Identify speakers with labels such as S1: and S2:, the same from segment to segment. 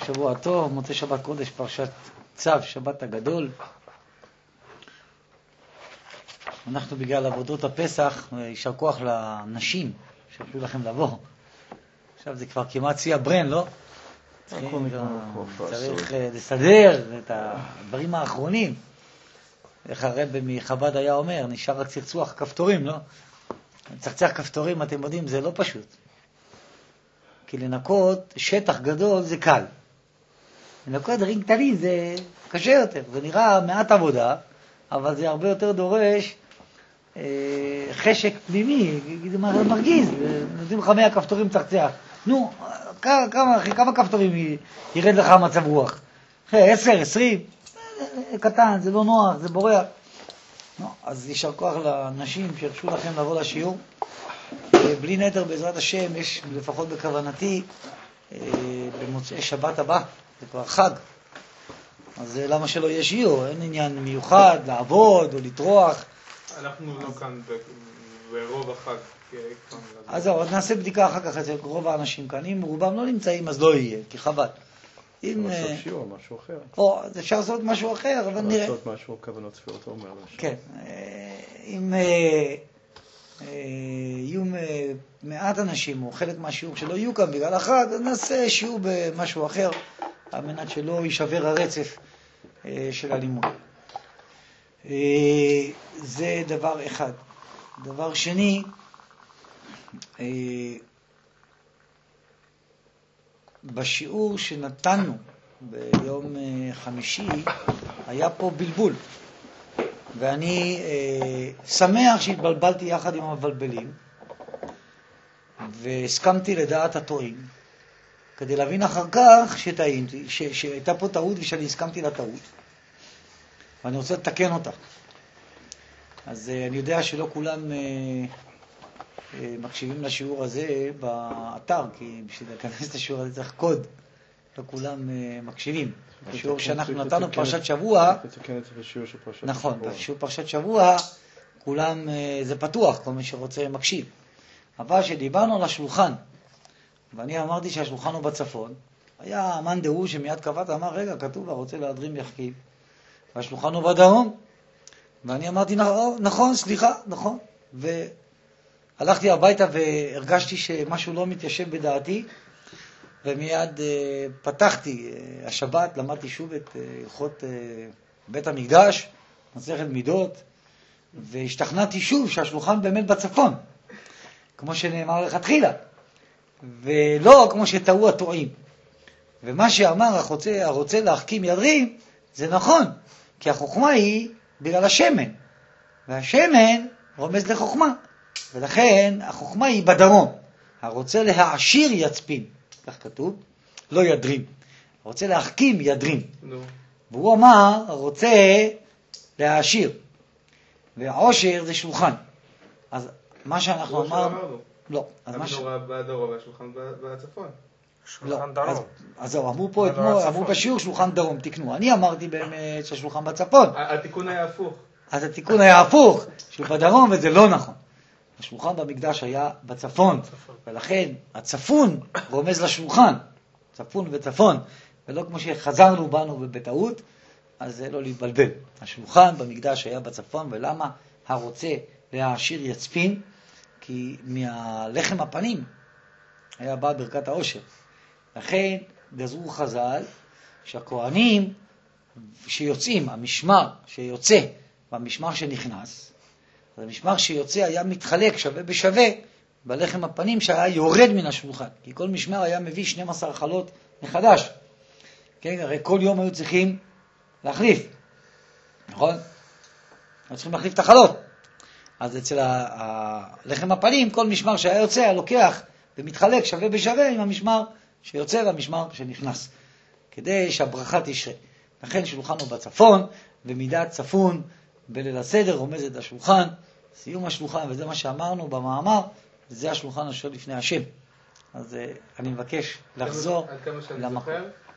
S1: שבוע טוב, מוצא שבת קודש, פרשת צו, שבת הגדול. אנחנו בגלל עבודות הפסח, יישר כוח לנשים שאפילו לכם לבוא. עכשיו זה כבר כמעט שיא הברן, לא? צריך לסדר את הדברים האחרונים. איך הרב מחב"ד היה אומר, נשאר רק צחצוח כפתורים, לא? צחצח כפתורים, אתם יודעים, זה לא פשוט. כי לנקות שטח גדול זה קל. לנקות דברים קטנים זה קשה יותר. זה נראה מעט עבודה, אבל זה הרבה יותר דורש חשק פנימי, זה מרגיז. נותנים לך 100 כפתורים צחצח. נו, כמה כפתורים ירד לך מצב רוח? 10, 20? קטן, זה לא נוח, זה בורח. אז יישר כוח לנשים שהרשו לכם לבוא לשיעור. בלי נדר בעזרת השם, יש לפחות בכוונתי במוצאי שבת הבא, זה כבר חג. אז למה שלא יהיה שיעור? אין עניין מיוחד לעבוד או לטרוח.
S2: אנחנו לא כאן ברוב החג.
S1: אז זהו, אז נעשה בדיקה אחר כך אצל רוב האנשים כאן. אם רובם לא נמצאים, אז לא יהיה, כי חבל.
S3: אם לעשות שיעור, משהו אחר.
S1: או, אז אפשר לעשות משהו אחר, אבל נראה.
S3: לעשות משהו, כוונות ספירות, אומר משהו.
S1: כן. אם יהיו מעט אנשים, או חלק מהשיעור שלא יהיו כאן בגלל החג, אז נעשה שיעור במשהו אחר, על מנת שלא יישבר הרצף של הלימוד. זה דבר אחד. דבר שני, בשיעור שנתנו ביום חמישי היה פה בלבול, ואני שמח שהתבלבלתי יחד עם המבלבלים והסכמתי לדעת הטועים כדי להבין אחר כך שהייתה פה טעות ושאני הסכמתי לטעות ואני רוצה לתקן אותה. אז אני יודע שלא כולם מקשיבים לשיעור הזה באתר, כי בשביל להיכנס לשיעור הזה צריך קוד. לא כולם מקשיבים. בשיעור שאנחנו נתנו פרשת שבוע, נכון, בשיעור פרשת שבוע, כולם, זה פתוח, כל מי שרוצה מקשיב. אבל שדיברנו על השולחן, ואני אמרתי שהשולחן הוא בצפון, היה מאן דהוא שמיד קבעת, אמר, רגע, כתוב, רוצה להדרים יחכיב, והשולחן הוא בדרום. ואני אמרתי, נכון, סליחה, נכון. והלכתי הביתה והרגשתי שמשהו לא מתיישב בדעתי, ומיד פתחתי השבת, למדתי שוב את הלכות בית המקדש, מסכת מידות, והשתכנעתי שוב שהשולחן באמת בצפון, כמו שנאמר לכתחילה, ולא כמו שטעו הטועים. ומה שאמר הרוצה להחכים ידרים, זה נכון, כי החוכמה היא בגלל השמן, והשמן רומז לחוכמה, ולכן החוכמה היא בדרום. הרוצה להעשיר יצפין, כך כתוב, לא ידרים. הרוצה להחכים ידרים. והוא אמר, הרוצה להעשיר. והעושר זה שולחן. אז מה שאנחנו אמרנו... לא.
S2: אנחנו בדרום והשולחן בצפון.
S1: שולחן דרום. אז זהו, אמרו פה אתמול, אמרו בשיעור שולחן דרום, תקנו. אני אמרתי באמת שהשולחן בצפון.
S2: התיקון היה הפוך.
S1: אז התיקון היה הפוך, שהוא בדרום, וזה לא נכון. השולחן במקדש היה בצפון, ולכן הצפון רומז לשולחן, צפון וצפון, ולא כמו שחזרנו בנו בטעות, אז זה לא להתבלבל. השולחן במקדש היה בצפון, ולמה הרוצה להעשיר יצפין? כי מהלחם הפנים היה בא ברכת העושר. לכן גזרו חז"ל שהכהנים שיוצאים, המשמר שיוצא והמשמר שנכנס, אז המשמר שיוצא היה מתחלק שווה בשווה בלחם הפנים שהיה יורד מן השולחן. כי כל משמר היה מביא 12 חלות מחדש. כן, הרי כל יום היו צריכים להחליף. נכון? היו צריכים להחליף את החלות. אז אצל הלחם הפנים, כל משמר שהיה יוצא היה לוקח ומתחלק שווה בשווה עם המשמר שיוצא והמשמר שנכנס. כדי שהברכה תשרה. לכן שולחן הוא בצפון, ומידת צפון בליל הסדר רומזת לשולחן, סיום השולחן, וזה מה שאמרנו במאמר, וזה השולחן אשר לפני השם. אז אני מבקש לחזור למקום.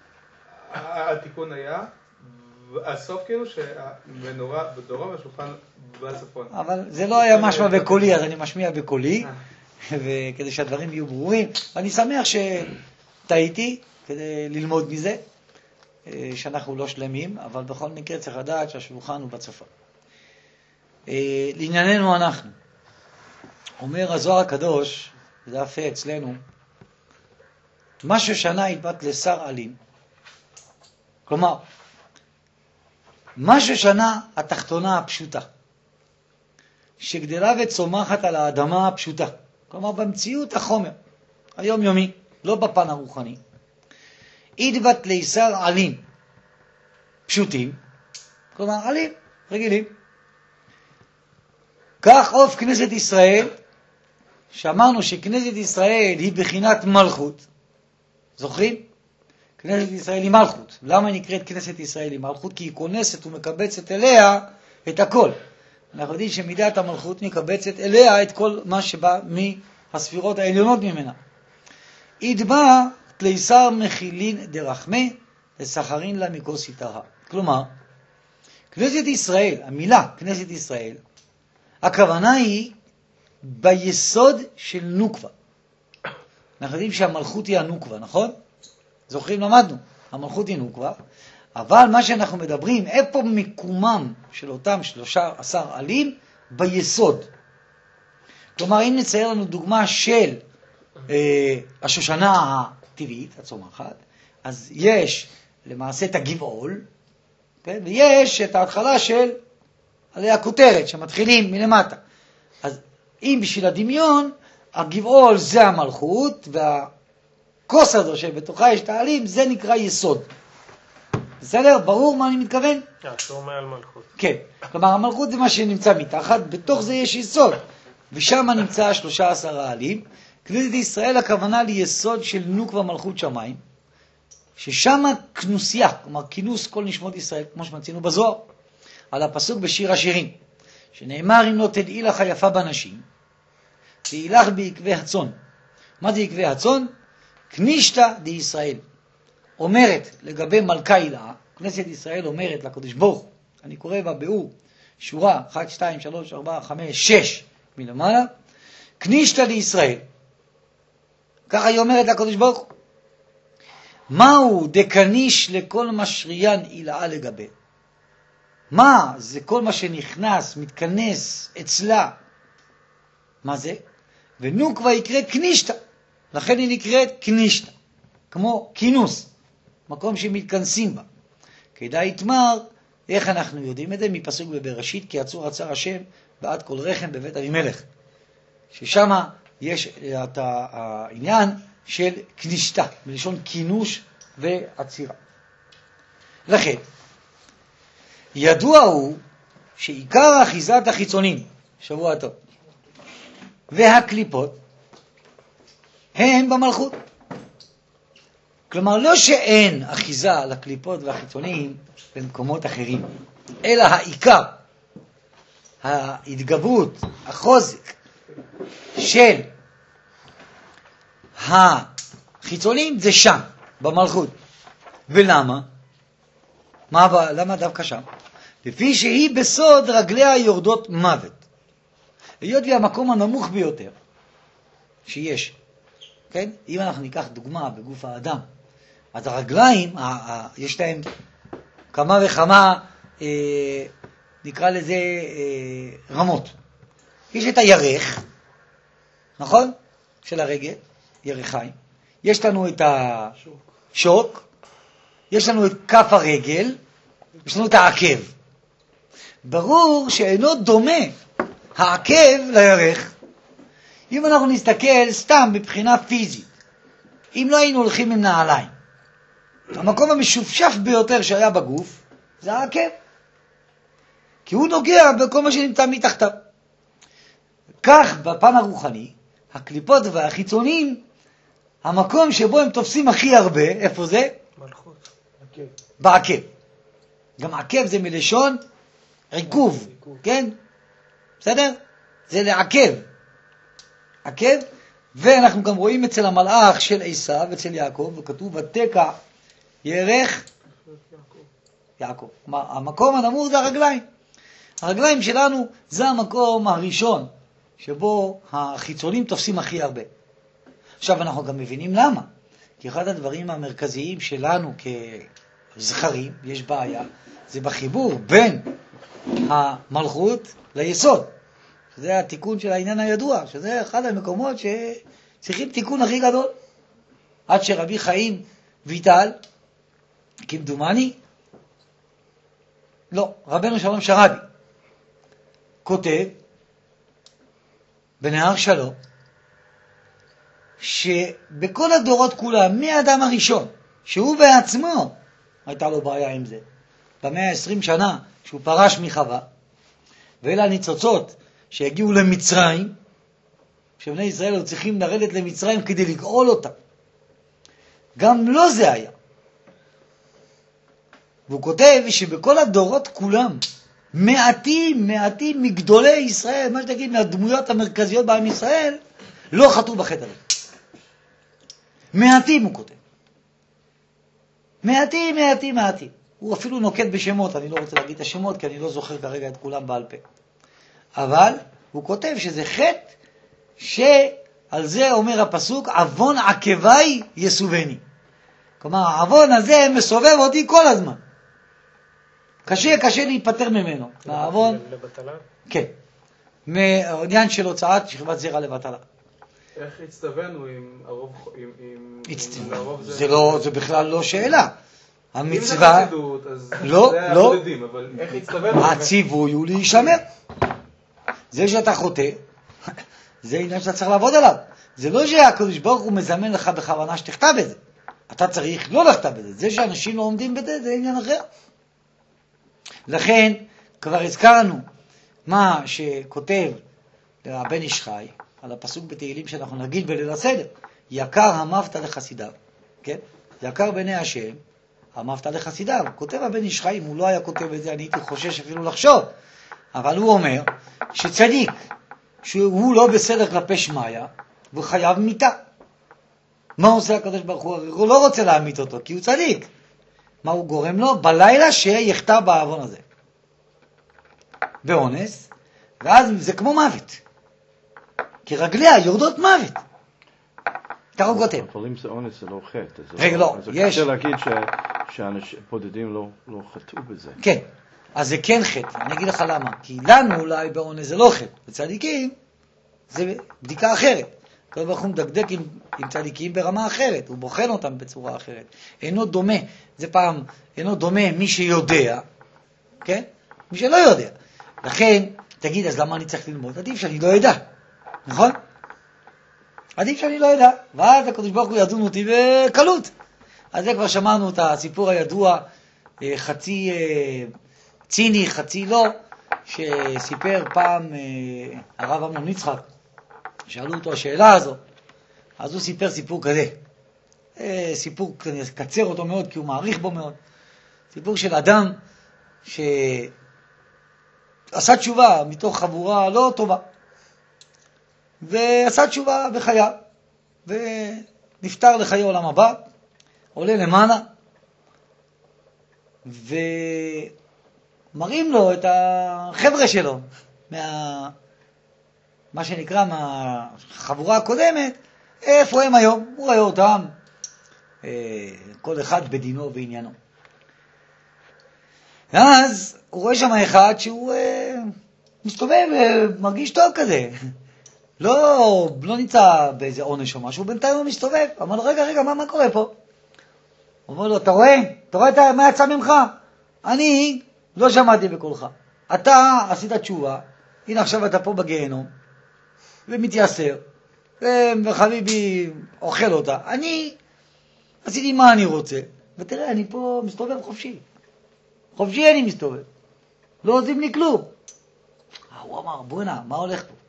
S2: התיקון היה, הסוף כאילו שבדרום השולחן בצפון.
S1: אבל זה לא היה משמע בקולי, אז אני משמיע בקולי, וכדי שהדברים יהיו ברורים. ואני שמח שטעיתי, כדי ללמוד מזה, שאנחנו לא שלמים, אבל בכל מקרה צריך לדעת שהשולחן הוא בצפון. לענייננו אנחנו, אומר הזוהר הקדוש, זה אפה אצלנו, מה ששנה התבט לשר עלים, כלומר, מה ששנה התחתונה הפשוטה, שגדלה וצומחת על האדמה הפשוטה, כלומר במציאות החומר, היומיומי, לא בפן הרוחני, התבט לשר עלים, פשוטים, כלומר עלים, רגילים. כך אוף כנסת ישראל, שאמרנו שכנסת ישראל היא בחינת מלכות, זוכרים? כנסת ישראל היא מלכות. למה נקראת כנסת ישראל היא מלכות? כי היא כונסת ומקבצת אליה את הכל. אנחנו יודעים שמידת המלכות מקבצת אליה את כל מה שבא מהספירות העליונות ממנה. ידבע תליסר מחילין דרחמה לסחרין לה מכוס יתרה. כלומר, כנסת ישראל, המילה כנסת ישראל, הכוונה היא ביסוד של נוקבה. אנחנו יודעים שהמלכות היא הנוקבה, נכון? זוכרים, למדנו, המלכות היא נוקבה, אבל מה שאנחנו מדברים, איפה מקומם של אותם 13 עלים? ביסוד. כלומר, אם נצייר לנו דוגמה של השושנה הטבעית, הצומחת, אז יש למעשה את הגבעול, כן? ויש את ההתחלה של עלי הכותרת, שמתחילים מלמטה. אז אם בשביל הדמיון, הגבעול זה המלכות, והכוס הזו שבתוכה יש את העלים, זה נקרא יסוד. בסדר? ברור מה אני מתכוון?
S4: שהוא מעל מלכות.
S1: כן. כלומר, המלכות זה מה שנמצא מתחת, בתוך זה יש יסוד. ושם נמצא 13 העלים. כנסת ישראל הכוונה ליסוד של נוקבה מלכות שמיים, ששם כנוסיה, כלומר כינוס כל נשמות ישראל, כמו שמצינו בזוהר, על הפסוק בשיר השירים, שנאמר אם לא תדעי לך יפה בנשים, תהי לך בעקבי הצאן. מה זה עקבי הצאן? כנישתא דישראל. אומרת לגבי מלכה הילאה, כנסת ישראל אומרת לקדוש ברוך הוא, אני קורא בביאור, שורה 1, 2, 3, 4, 5, 6 מלמעלה, כנישתא דישראל. ככה היא אומרת לקדוש ברוך הוא. מהו דקניש לכל משריין הילאה לגבי? מה זה כל מה שנכנס, מתכנס אצלה? מה זה? ונוקבה יקרא כנישתא, לכן היא נקראת כנישתא, כמו כינוס, מקום שמתכנסים בה. כדאי יתמר, איך אנחנו יודעים את זה? מפסוק בבראשית, כי עצור עצר השם בעד כל רחם בבית אבימלך, ששם יש את העניין של כנישתא, בלשון כינוש ועצירה. לכן, ידוע הוא שעיקר אחיזת החיצונים, שבוע טוב, והקליפות, הם במלכות. כלומר, לא שאין אחיזה לקליפות והחיצונים במקומות אחרים, אלא העיקר, ההתגברות, החוזק של החיצונים זה שם, במלכות. ולמה? למה דווקא שם? לפי שהיא בסוד רגליה יורדות מוות. היות לי המקום הנמוך ביותר שיש, כן? אם אנחנו ניקח דוגמה בגוף האדם, אז הרגליים, יש להם כמה וכמה, נקרא לזה רמות. יש את הירך, נכון? של הרגל, ירחיים. יש לנו את השוק, יש לנו את כף הרגל, יש לנו את העקב. ברור שאינו דומה העקב לירך. אם אנחנו נסתכל סתם בבחינה פיזית, אם לא היינו הולכים עם נעליים, המקום המשופשף ביותר שהיה בגוף זה העקב, כי הוא נוגע בכל מה שנמצא מתחתיו. כך בפן הרוחני, הקליפות והחיצונים, המקום שבו הם תופסים הכי הרבה, איפה זה?
S4: מלכות.
S1: בעקב. גם עקב זה מלשון עיכוב, כן? בסדר? זה לעקב. עקב, ואנחנו גם רואים אצל המלאך של עשיו, אצל יעקב, וכתוב ותקע ירך יעקב. המקום הנמוך זה הרגליים. הרגליים שלנו זה המקום הראשון שבו החיצונים תופסים הכי הרבה. עכשיו אנחנו גם מבינים למה. כי אחד הדברים המרכזיים שלנו כזכרים, יש בעיה, זה בחיבור בין המלכות ליסוד. שזה התיקון של העניין הידוע, שזה אחד המקומות שצריכים תיקון הכי גדול. עד שרבי חיים ויטל, כמדומני, לא, רבנו שלום שרבי, כותב בנהר שלום, שבכל הדורות כולם, מהאדם הראשון, שהוא בעצמו, הייתה לו בעיה עם זה, ב-120 שנה שהוא פרש מחווה, ואלה הניצוצות שהגיעו למצרים, שבני ישראל היו צריכים לרדת למצרים כדי לגאול אותם. גם לא זה היה. והוא כותב שבכל הדורות כולם, מעטים מגדולי ישראל, מה שתגיד, מהדמויות המרכזיות בעם ישראל, לא חטאו בחטא הזה. מעטים, הוא כותב. מעטים. הוא אפילו נוקט בשמות, אני לא רוצה להגיד את השמות, כי אני לא זוכר כרגע את כולם בעל פה. אבל הוא כותב שזה חטא, שעל זה אומר הפסוק, עוון עקבי יסובני. כלומר, העוון הזה מסובב אותי כל הזמן. קשה להיפטר ממנו. העוון...
S4: לבטלה?
S1: כן. מעניין של הוצאת שכבת זרע לבטלה.
S2: איך הצטווינו עם הרוב
S1: זה בכלל לא שאלה.
S2: המצווה... אם זה חסידות, אז זה הבודדים, אבל איך הצטווינו...
S1: הציווי הוא להישמר. זה שאתה חוטא, זה עניין שאתה צריך לעבוד עליו. זה לא שהקדוש ברוך הוא מזמן לך בכוונה שתכתב בזה. אתה צריך לא לכתב בזה. זה שאנשים לא עומדים בזה, זה עניין אחר. לכן, כבר הזכרנו מה שכותב הבן איש חי, על הפסוק בתהילים שאנחנו נגיד בליל הסדר, יקר המבת לחסידיו, כן? יקר בעיני השם, המבת לחסידיו. כותב הבן איש חי, אם הוא לא היה כותב את זה, אני הייתי חושש אפילו לחשוב. אבל הוא אומר שצדיק, שהוא לא בסדר כלפי שמיה, והוא חייב מיתה. מה עושה הקדוש ברוך הוא? הוא לא רוצה להמית אותו, כי הוא צדיק. מה הוא גורם לו? בלילה שיחטא בעוון הזה. באונס, ואז זה כמו מוות. כי רגליה יורדות מוות. ככה הוא כותב.
S3: אבל אם זה אונס זה לא חטא.
S1: רגע, לא, יש.
S3: זה קשה להגיד שאנשים בודדים לא חטאו בזה.
S1: כן, אז זה כן חטא. אני אגיד לך למה. כי לנו אולי באונס זה לא חטא. בצדיקים זה בדיקה אחרת. כל ברוך הוא מדקדק עם צדיקים ברמה אחרת, הוא בוחן אותם בצורה אחרת. אינו דומה, זה פעם, אינו דומה מי שיודע, כן? מי שלא יודע. לכן, תגיד, אז למה אני צריך ללמוד? עדיף שאני לא יודע, נכון? עדיף שאני לא יודע, ואז הקדוש ברוך הוא ידון אותי בקלות. אז זה כבר שמענו את הסיפור הידוע, חצי ציני, חצי לא, שסיפר פעם הרב אמנון יצחק, שאלו אותו השאלה הזו, אז הוא סיפר סיפור כזה. סיפור, אני אקצר אותו מאוד, כי הוא מעריך בו מאוד. סיפור של אדם שעשה תשובה מתוך חבורה לא טובה. ועשה תשובה בחייו. ונפטר לחיי עולם הבא, עולה למעלה, ומראים לו את החבר'ה שלו, מה שנקרא מהחבורה הקודמת, איפה הם היום? הוא ראה אותם, כל אחד בדינו ועניינו. ואז הוא רואה שם אחד שהוא מסתובב, מרגיש טוב כזה. לא נמצא באיזה עונש או משהו, בינתיים הוא מסתובב. אמר לו, רגע, מה קורה פה? הוא אומר לו, אתה רואה מה יצא ממך? אני לא שמעתי בקולך. אתה עשית תשובה, הנה עכשיו אתה פה בגיהנום, ומתייסר, וחביבי אוכל אותה. אני עשיתי מה אני רוצה, ותראה, אני פה מסתובב חופשי. חופשי אני מסתובב. לא עושים לי כלום. הוא אמר, בוא'נה, מה הולך פה?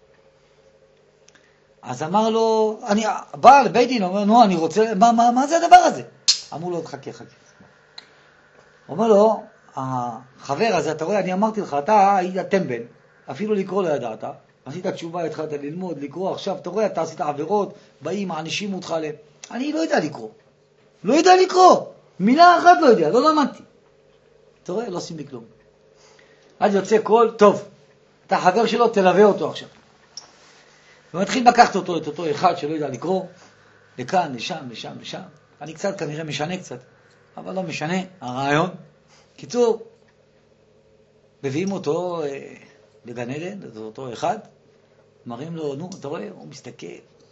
S1: אז אמר לו, אני בא לבית דין, אומר, נו, אני רוצה, מה זה הדבר הזה? אמרו לו, חכה. אומר לו, החבר הזה, אתה רואה, אני אמרתי לך, אתה היית טמבל, אפילו לקרוא לא ידעת, עשית תשובה, התחלת ללמוד, לקרוא, עכשיו, אתה רואה, אתה עשית עבירות, באים, מענישים אותך עליהם. אני לא יודע לקרוא. מילה אחת לא יודע, לא למדתי. אתה רואה, לא עושים לי כלום. אז יוצא קול, טוב, אתה חבר שלו, תלווה אותו עכשיו. ומתחיל לקחת אותו, את אותו אחד שלא יודע לקרוא, לכאן, לשם. אני קצת כנראה משנה קצת, אבל לא משנה, הרעיון. קיצור, מביאים אותו לגן עדן, זה אותו אחד, מראים לו, נו, אתה רואה? הוא מסתכל.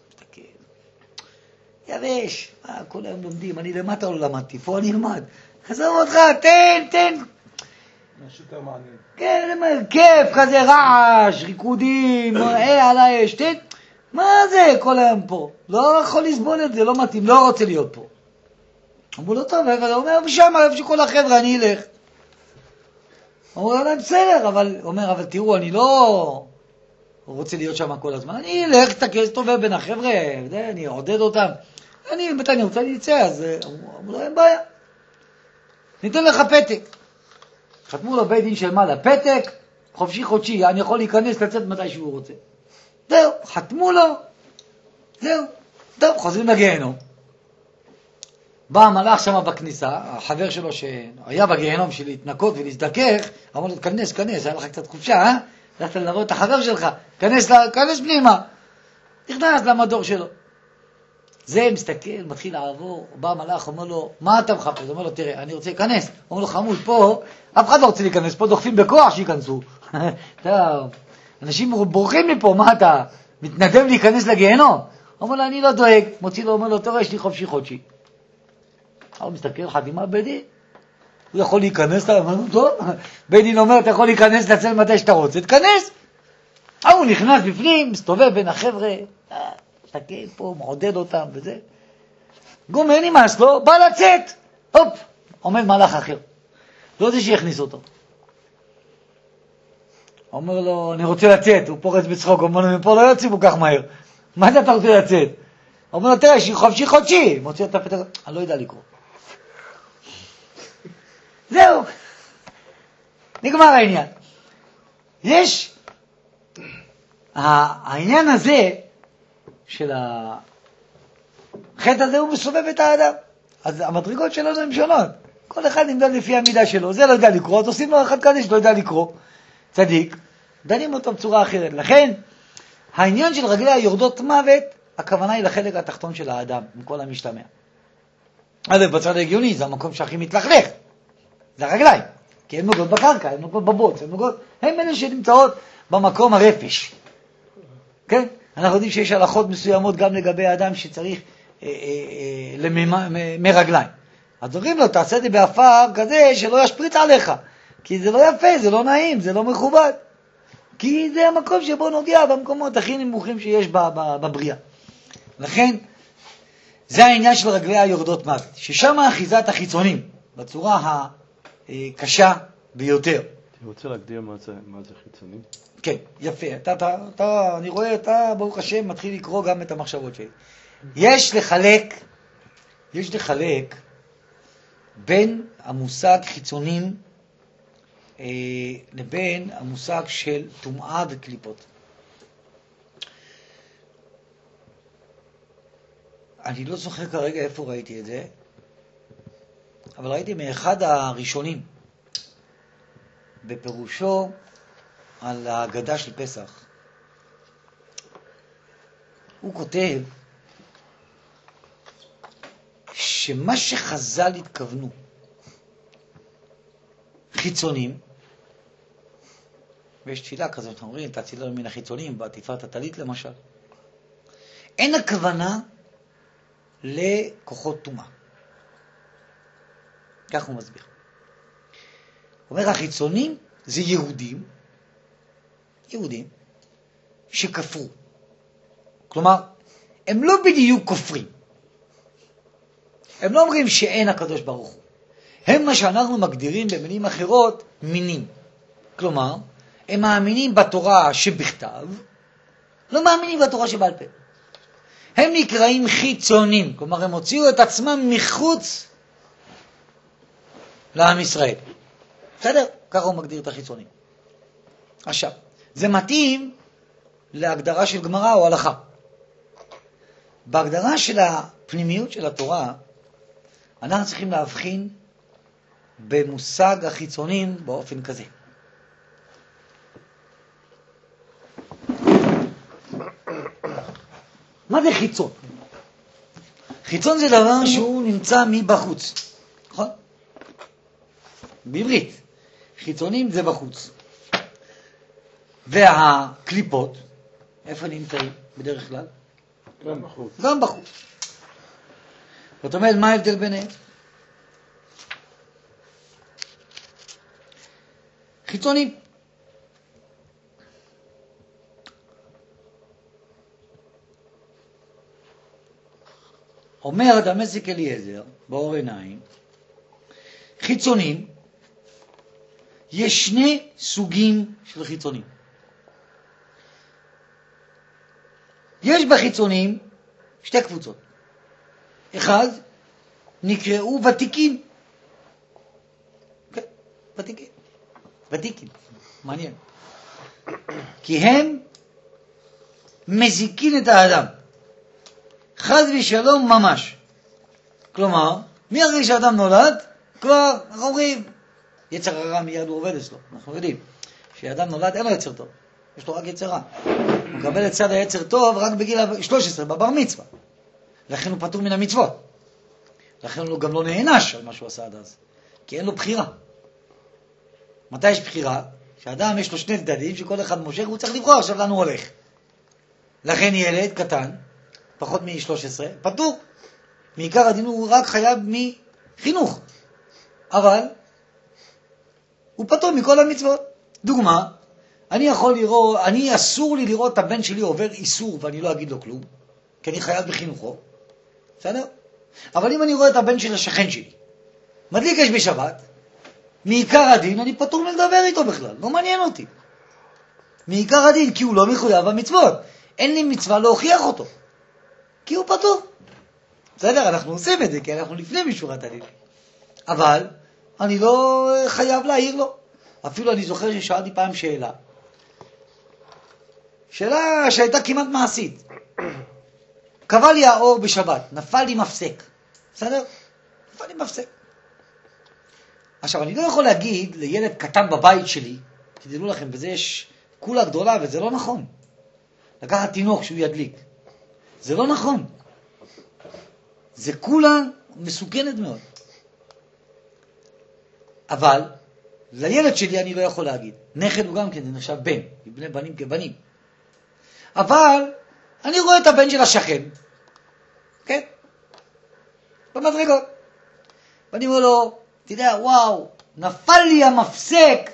S1: יבש, כל היום לומדים, אני למטה לא למדתי, פה אני אלמד. עזוב אותך, תן.
S2: משהו יותר מעניין.
S1: כן, כיף, כזה רעש, ריקודים, על האש, תן. מה זה כל היום פה? לא יכול לסבול את זה, לא מתאים, לא רוצה להיות פה. אמרו לו, טוב, הוא אומר, ושם, איפה שכל החבר'ה, אני אלך. אמרו לו, בסדר, אבל תראו, אני לא רוצה להיות שם כל הזמן, אני אלך, תסתובב בין החבר'ה, אני אעודד אותם. אני רוצה להצא, אז אמרו לו, אין בעיה. ניתן לך פתק. חתמו לו בית דין של מעלה, פתק, חופשי חודשי, אני יכול להיכנס, לצאת מתי שהוא רוצה. זהו, חתמו לו, זהו. טוב, חוזרים לגיהנום. בא המלאך שם בכניסה, החבר שלו שהיה בגיהנום של להתנקות ולהזדכך, אמר לו, כנס, היה לך קצת חופשה, הלכת לראות את החבר שלך, כנס פנימה. נכנס למדור שלו. זה מסתכל, מתחיל לעבור, בא המלאך, אומר לו, מה אתה מחפש? הוא אומר לו, תראה, אני רוצה להיכנס. אומר לו, חמוד, פה, אף אחד לא רוצה להיכנס, פה דוחפים בכוח שיכנסו. אנשים בורחים מפה, מה אתה מתנדב להיכנס לגיהנום? אומר לו, אני לא דואג. מוציא לו, אומר לו, תראה, יש לי חופשי חודשי. הוא מסתכל, חתימה בדין. הוא יכול להיכנס, בדין אומר, אתה יכול להיכנס לצל מתי שאתה רוצה, תכנס. הוא נכנס בפנים, מסתובב בין החבר'ה, מסתכל פה, מעודד אותם וזה. גומר נמאס לו, בא לצאת. הופ, עומד מלאך אחר. לא זה שיכניס אותו. אומר לו, אני רוצה לצאת. הוא פורץ בצחוק, אומר לו, מפה לא יוצאים כל כך מהר. מה זה אתה רוצה לצאת? אומר לו, תראה, חופשי חודשי. מוציא את הפתק, אני לא יודע לקרוא. זהו. נגמר העניין. יש העניין הזה של החטא הזה הוא מסובב את האדם. אז המדרגות שלנו הן שונות. כל אחד נמדד לפי המידה שלו. זה לא יודע לקרוא, אז עושים לו אחד כזה שלא יודע לקרוא. צדיק. דנים אותו בצורה אחרת. לכן, העניין של רגלי היורדות מוות, הכוונה היא לחלק התחתון של האדם, עם כל המשתמע. אז בצד ההגיוני, זה המקום שהכי מתלכלך. זה הרגליים. כי הן נוגעות בקרקע, הן נוגעות בבוץ, הן אלה שנמצאות במקום הרפש. כן? אנחנו יודעים שיש הלכות מסוימות גם לגבי האדם שצריך מרגליים. אז אומרים לו, תעשה את זה באפר כזה שלא ישפריץ עליך. כי זה לא יפה, זה לא נעים, זה לא מכובד. כי זה המקום שבו נוגע במקומות הכי נמוכים שיש בבריאה. לכן, זה העניין של רגלי היורדות מוות. ששם האחיזת החיצונים, בצורה הקשה ביותר.
S3: אתה רוצה להגדיר מה זה חיצוני?
S1: כן, יפה. אני רואה, אתה ברוך השם מתחיל לקרוא גם את המחשבות שלי. יש לחלק בין המושג חיצונים לבין המושג של טומאה וקליפות. אני לא זוכר כרגע איפה ראיתי את זה, אבל ראיתי מאחד הראשונים בפירושו על ההגדה של פסח. הוא כותב שמה שחז"ל התכוונו חיצונים, ויש תפילה כזאת, אנחנו אומרים, תציל לנו מן החיצונים, בעטיפת הטלית למשל, אין הכוונה לכוחות טומאה. כך הוא מסביר. הוא אומר, החיצונים זה יהודים שכפרו. כלומר, הם לא בדיוק כופרים. הם לא אומרים שאין הקדוש ברוך הוא. הם מה שאנחנו מגדירים במילים אחרות מינים. כלומר, הם מאמינים בתורה שבכתב, לא מאמינים בתורה שבעל פה. הם נקראים חיצונים, כלומר הם הוציאו את עצמם מחוץ לעם ישראל. בסדר? ככה הוא מגדיר את החיצונים. עכשיו, זה מתאים להגדרה של גמרא או הלכה. בהגדרה של הפנימיות של התורה, אנחנו צריכים להבחין במושג החיצונים באופן כזה. מה זה חיצון? חיצון זה דבר שהוא נמצא מבחוץ, נכון? בעברית. חיצונים זה בחוץ. והקליפות, איפה נמצאים בדרך כלל?
S3: גם בחוץ.
S1: גם בחוץ. זאת אומרת, מה ההבדל ביניהם? חיצונים. אומר דמשק אליעזר, באור עיניים, חיצונים, יש שני סוגים של חיצונים. יש בחיצונים שתי קבוצות. אחד, נקראו ותיקים. כן, ותיקים. ותיקים, מעניין. כי הם מזיקים את האדם. חז ושלום ממש. כלומר, מהרגע שאדם נולד, כבר, אנחנו אומרים, יצר הרע מיד הוא עובד אצלו. אנחנו יודעים שאדם נולד אין לו יצר טוב, יש לו רק יצר רע. הוא מקבל את צד היצר טוב רק בגיל 13, בבר מצווה. לכן הוא פטור מן המצוות. לכן הוא גם לא נענש על מה שהוא עשה עד אז. כי אין לו בחירה. מתי יש בחירה? שאדם יש לו שני צדדים שכל אחד מושך, הוא צריך לבחור עכשיו לאן הוא הולך. לכן ילד קטן, פחות מ-13, פטור. מעיקר הדין הוא רק חייב מחינוך. אבל הוא פטור מכל המצוות. דוגמה, אני אסור לי לראות את הבן שלי עובר איסור ואני לא אגיד לו כלום, כי אני חייב בחינוכו. בסדר? אבל אם אני רואה את הבן של השכן שלי, מדליק אש בשבת, מעיקר הדין אני פטור מלדבר איתו בכלל, לא מעניין אותי. מעיקר הדין, כי הוא לא מחויב במצוות. אין לי מצווה להוכיח אותו, כי הוא פטור. בסדר, אנחנו עושים את זה, כי אנחנו לפני משורת הדין. אבל אני לא חייב להעיר לו. אפילו אני זוכר ששאלתי פעם שאלה שהייתה כמעט מעשית. קבע לי האור בשבת, נפל לי מפסק. בסדר? נפל לי מפסק. עכשיו, אני לא יכול להגיד לילד קטן בבית שלי, תדעו לכם, וזה יש כולה גדולה, וזה לא נכון. לקחת תינוק שהוא ידליק. זה לא נכון. זה כולה מסוכנת מאוד. אבל לילד שלי אני לא יכול להגיד. נכד הוא גם כן, זה נחשב בן, מבני בנים כבנים. אבל אני רואה את הבן של השכן, כן? במדרגות. ואני אומר לו, תדע, וואו, נפל לי המפסק.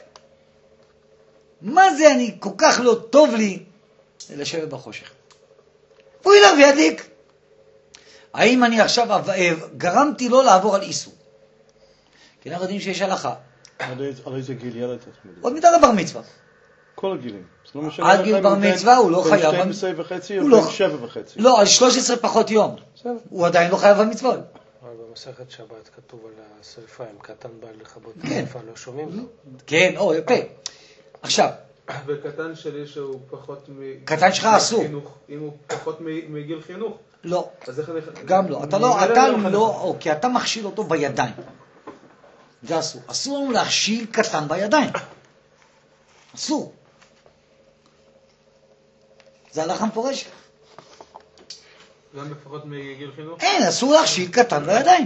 S1: מה זה אני כל כך לא טוב לי לשבת בחושך. הוא ילך וידליק. האם אני עכשיו גרמתי לו לעבור על איסור? כי אנחנו יודעים שיש הלכה.
S3: על איזה גיל ילד?
S1: עוד מתחת בר מצווה.
S3: כל הגילים.
S1: עד גיל בר מצווה הוא לא חייב.
S3: בין 12 וחצי או בין 7 וחצי?
S1: לא, על 13 פחות יום. הוא עדיין לא חייב במצוות.
S4: אבל במסכת שבת כתוב על השריפה, אם קטן בא לכבות שריפה, לא שומעים לו?
S1: כן, או, יפה. עכשיו.
S2: וקטן שלי שהוא פחות
S1: קטן שלך אסור.
S2: אם הוא פחות מגיל חינוך.
S1: לא, גם לא. אתה לא, כי אתה מכשיל אותו בידיים. זה אסור. אסור לנו להכשיל קטן בידיים. אסור. זה הלכה מפורשת.
S2: גם לפחות מגיל חינוך?
S1: אין, אסור להכשיל קטן בידיים.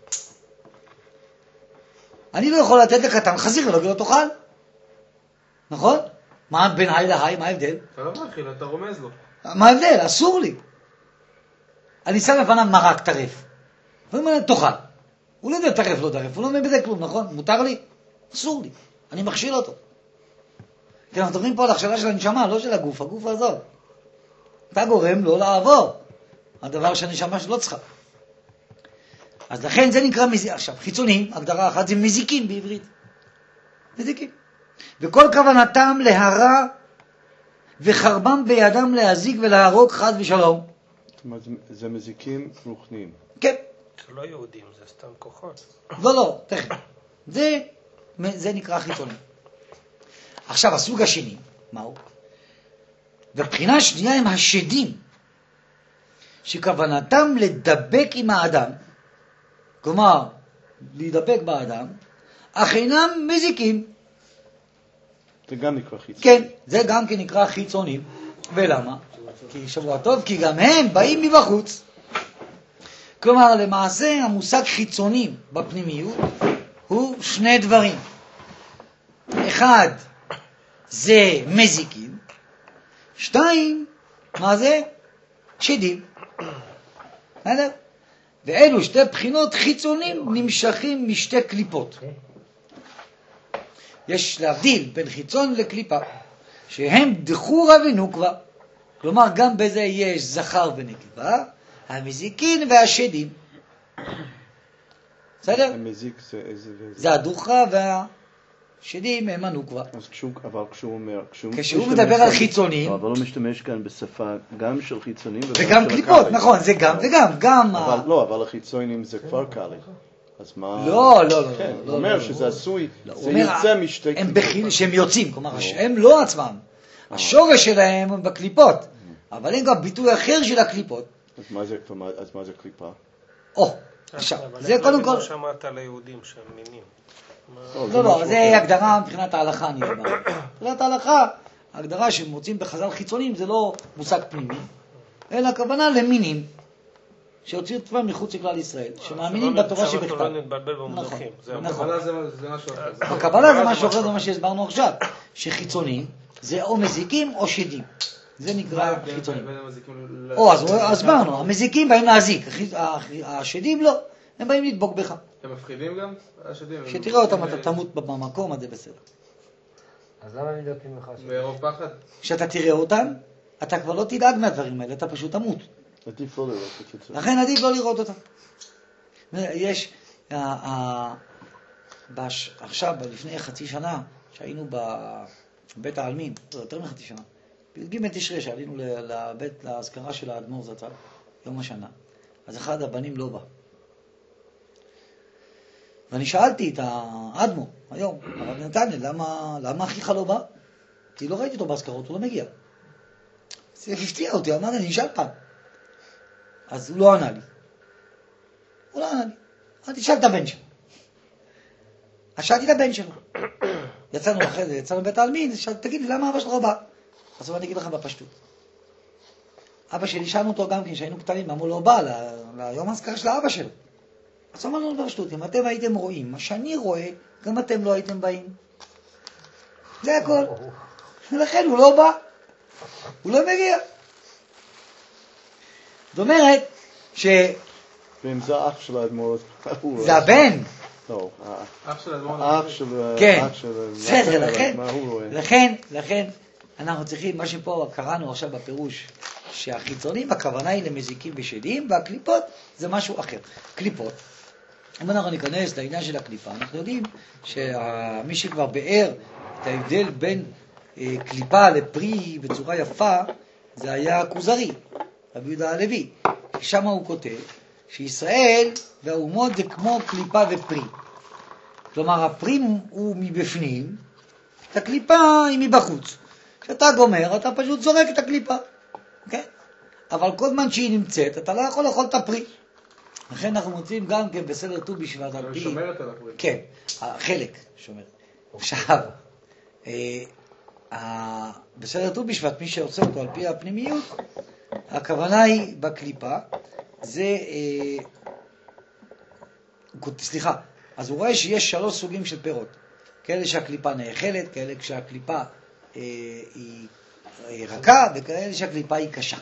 S1: אני לא יכול לתת לקטן חזיר ולא תאכל. נכון? מה בין היי להי, מה ההבדל?
S2: אתה לא מאכיל, אתה רומז לו.
S1: מה ההבדל? אסור לי. אני שם לפניו מרק טרף. והוא אומר, תאכל. הוא לא יודע טרף, לא טרף, הוא לא אומר בזה כלום, נכון? מותר לי? אסור לי. אני מכשיל אותו. כי אנחנו מדברים פה על הכשלה של הנשמה, לא של הגוף, הגוף הזאת. אתה גורם לא לעבור. הדבר שהנשמה שלא צריכה. אז לכן זה נקרא מזיקים. עכשיו, חיצונים, הגדרה אחת, זה מזיקים בעברית. מזיקים. וכל כוונתם להרע וחרבם בידם להזיק ולהרוג חד ושלום.
S3: זאת אומרת, זה מזיקים רוחניים.
S1: כן.
S4: זה לא יהודים, זה סתם כוחות.
S1: לא, תכף. זה נקרא חיצוני. עכשיו, הסוג השני, מהו? בבחינה השנייה הם השדים, שכוונתם לדבק עם האדם, כלומר, להידבק באדם, אך אינם מזיקים.
S3: זה גם נקרא חיצוני.
S1: כן, זה גם כן נקרא חיצוני. ולמה? כי שבוע טוב, כי גם הם באים מבחוץ. כלומר, למעשה המושג חיצוני בפנימיות הוא שני דברים. אחד, זה מזיקים. שתיים, מה זה? שדים. ואלו שתי בחינות חיצונים נמשכים משתי קליפות. יש להבדיל בין חיצון לקליפה, שהם דחורה ונוקבה. כלומר, גם בזה יש זכר ונקבה, המזיקין והשדים. בסדר?
S3: המזיק זה איזה...
S1: זה הדוחה והשדים הם הנוקבה.
S3: אבל כשהוא אומר...
S1: כשהוא מדבר על חיצונים...
S3: אבל הוא משתמש כאן בשפה גם של חיצונים
S1: וגם קליפות, נכון, זה גם וגם.
S3: לא, אבל החיצונים זה כבר קלי. אז מה...
S1: לא.
S3: כן, הוא אומר שזה עשוי, זה
S1: יוצא
S3: משתי
S1: קליפות. הם בחיל שהם יוצאים, כלומר, הם לא עצמם. השורש שלהם הם בקליפות, אבל הם גם ביטוי אחר של הקליפות.
S3: אז מה זה קליפה?
S1: עכשיו, זה קודם כל...
S4: לא שמעת על היהודים שהם מינים.
S1: לא, זה הגדרה מבחינת ההלכה, אני אומר. מבחינת ההלכה, ההגדרה שמוצאים בחז"ל חיצונים זה לא מושג פנימי, אלא הכוונה למינים, שהוציאו את עצמם מחוץ לכלל ישראל, שמאמינים בתורה שבכתב.
S4: לא נתבלבל במונחים.
S2: בקבלה זה משהו אחר.
S1: בקבלה זה משהו אחר, זה מה שהסברנו עכשיו, שחיצונים זה או מזיקים או שדים. זה נקרא חיצונים. אז הסברנו, המזיקים באים להזיק, השדים לא, הם באים לדבוק בך.
S2: הם מפחידים גם? השדים?
S1: שתראה אותם, אתה תמות במקום, אז זה בסדר.
S5: אז למה נדעתים לך?
S2: מרוב פחד?
S1: כשאתה תראה אותם, אתה כבר לא תדאג מהדברים האלה, אתה פשוט תמות.
S3: עדיף לא לראות את זה.
S1: לכן עדיף לא לראות אותם. יש, עכשיו, לפני חצי שנה, שהיינו בבית העלמין, יותר מחצי שנה, בג' תשרי, שעלינו להזכרה של האדמו"ר זצ"ל, יום השנה, אז אחד הבנים לא בא. ואני שאלתי את האדמו"ר היום, הרב נתניה, למה אחיך לא בא? כי לא ראיתי אותו בהזכרות, הוא לא מגיע. זה הפתיע אותי, אמר לי, אני נשאל פעם. אז הוא לא ענה לי. אמרתי, שאל את הבן שלו. אז שאלתי את הבן שלו. יצאנו אחרי זה, יצאנו בית העלמין, שאלתי, תגיד לי, למה אבא שלך לא בא? אז אני אגיד לך בפשטות. אבא שלי, שאלנו אותו גם כן, שהיינו קטנים, למה הוא לא בא ליום ההזכרה של האבא שלו. אז אמרנו בפשטות, אם אתם הייתם רואים מה שאני רואה, גם אתם לא הייתם באים. זה הכל. ולכן הוא לא בא. הוא לא מגיע. זאת אומרת ש...
S3: ואם זה אח של האדמו"ר...
S1: זה הבן.
S3: לא,
S2: אח של האדמו"ר.
S3: האח של...
S1: כן, בסדר, לכן אנחנו צריכים, מה שפה קראנו עכשיו בפירוש, שהחיצונים, הכוונה היא למזיקים ושדים, והקליפות זה משהו אחר. קליפות. אם אנחנו ניכנס לעניין של הקליפה, אנחנו יודעים שמי שכבר באר את ההבדל בין קליפה לפרי בצורה יפה, זה היה כוזרי, רבי יהודה הלוי. שם הוא כותב שישראל והאומות זה כמו קליפה ופרי. כלומר, הפרי הוא מבפנים, את הקליפה היא מבחוץ. כשאתה גומר, אתה פשוט זורק את הקליפה. כן? אבל כל זמן שהיא נמצאת, אתה לא יכול לאכול את הפרי. לכן אנחנו מוצאים גם כן בסדר ט"ו בשבט על פי...
S2: שומרת על הפרי.
S1: כן, החלק שומר. עכשיו, בסדר ט"ו בשבט, מי שעושה אותו על פי הפנימיות, הכוונה היא בקליפה, זה... סליחה, אז הוא רואה שיש 3 סוגים של פירות. כאלה שהקליפה נאכלת, כאלה שהקליפה היא רכה, וכאלה שהקליפה היא קשה.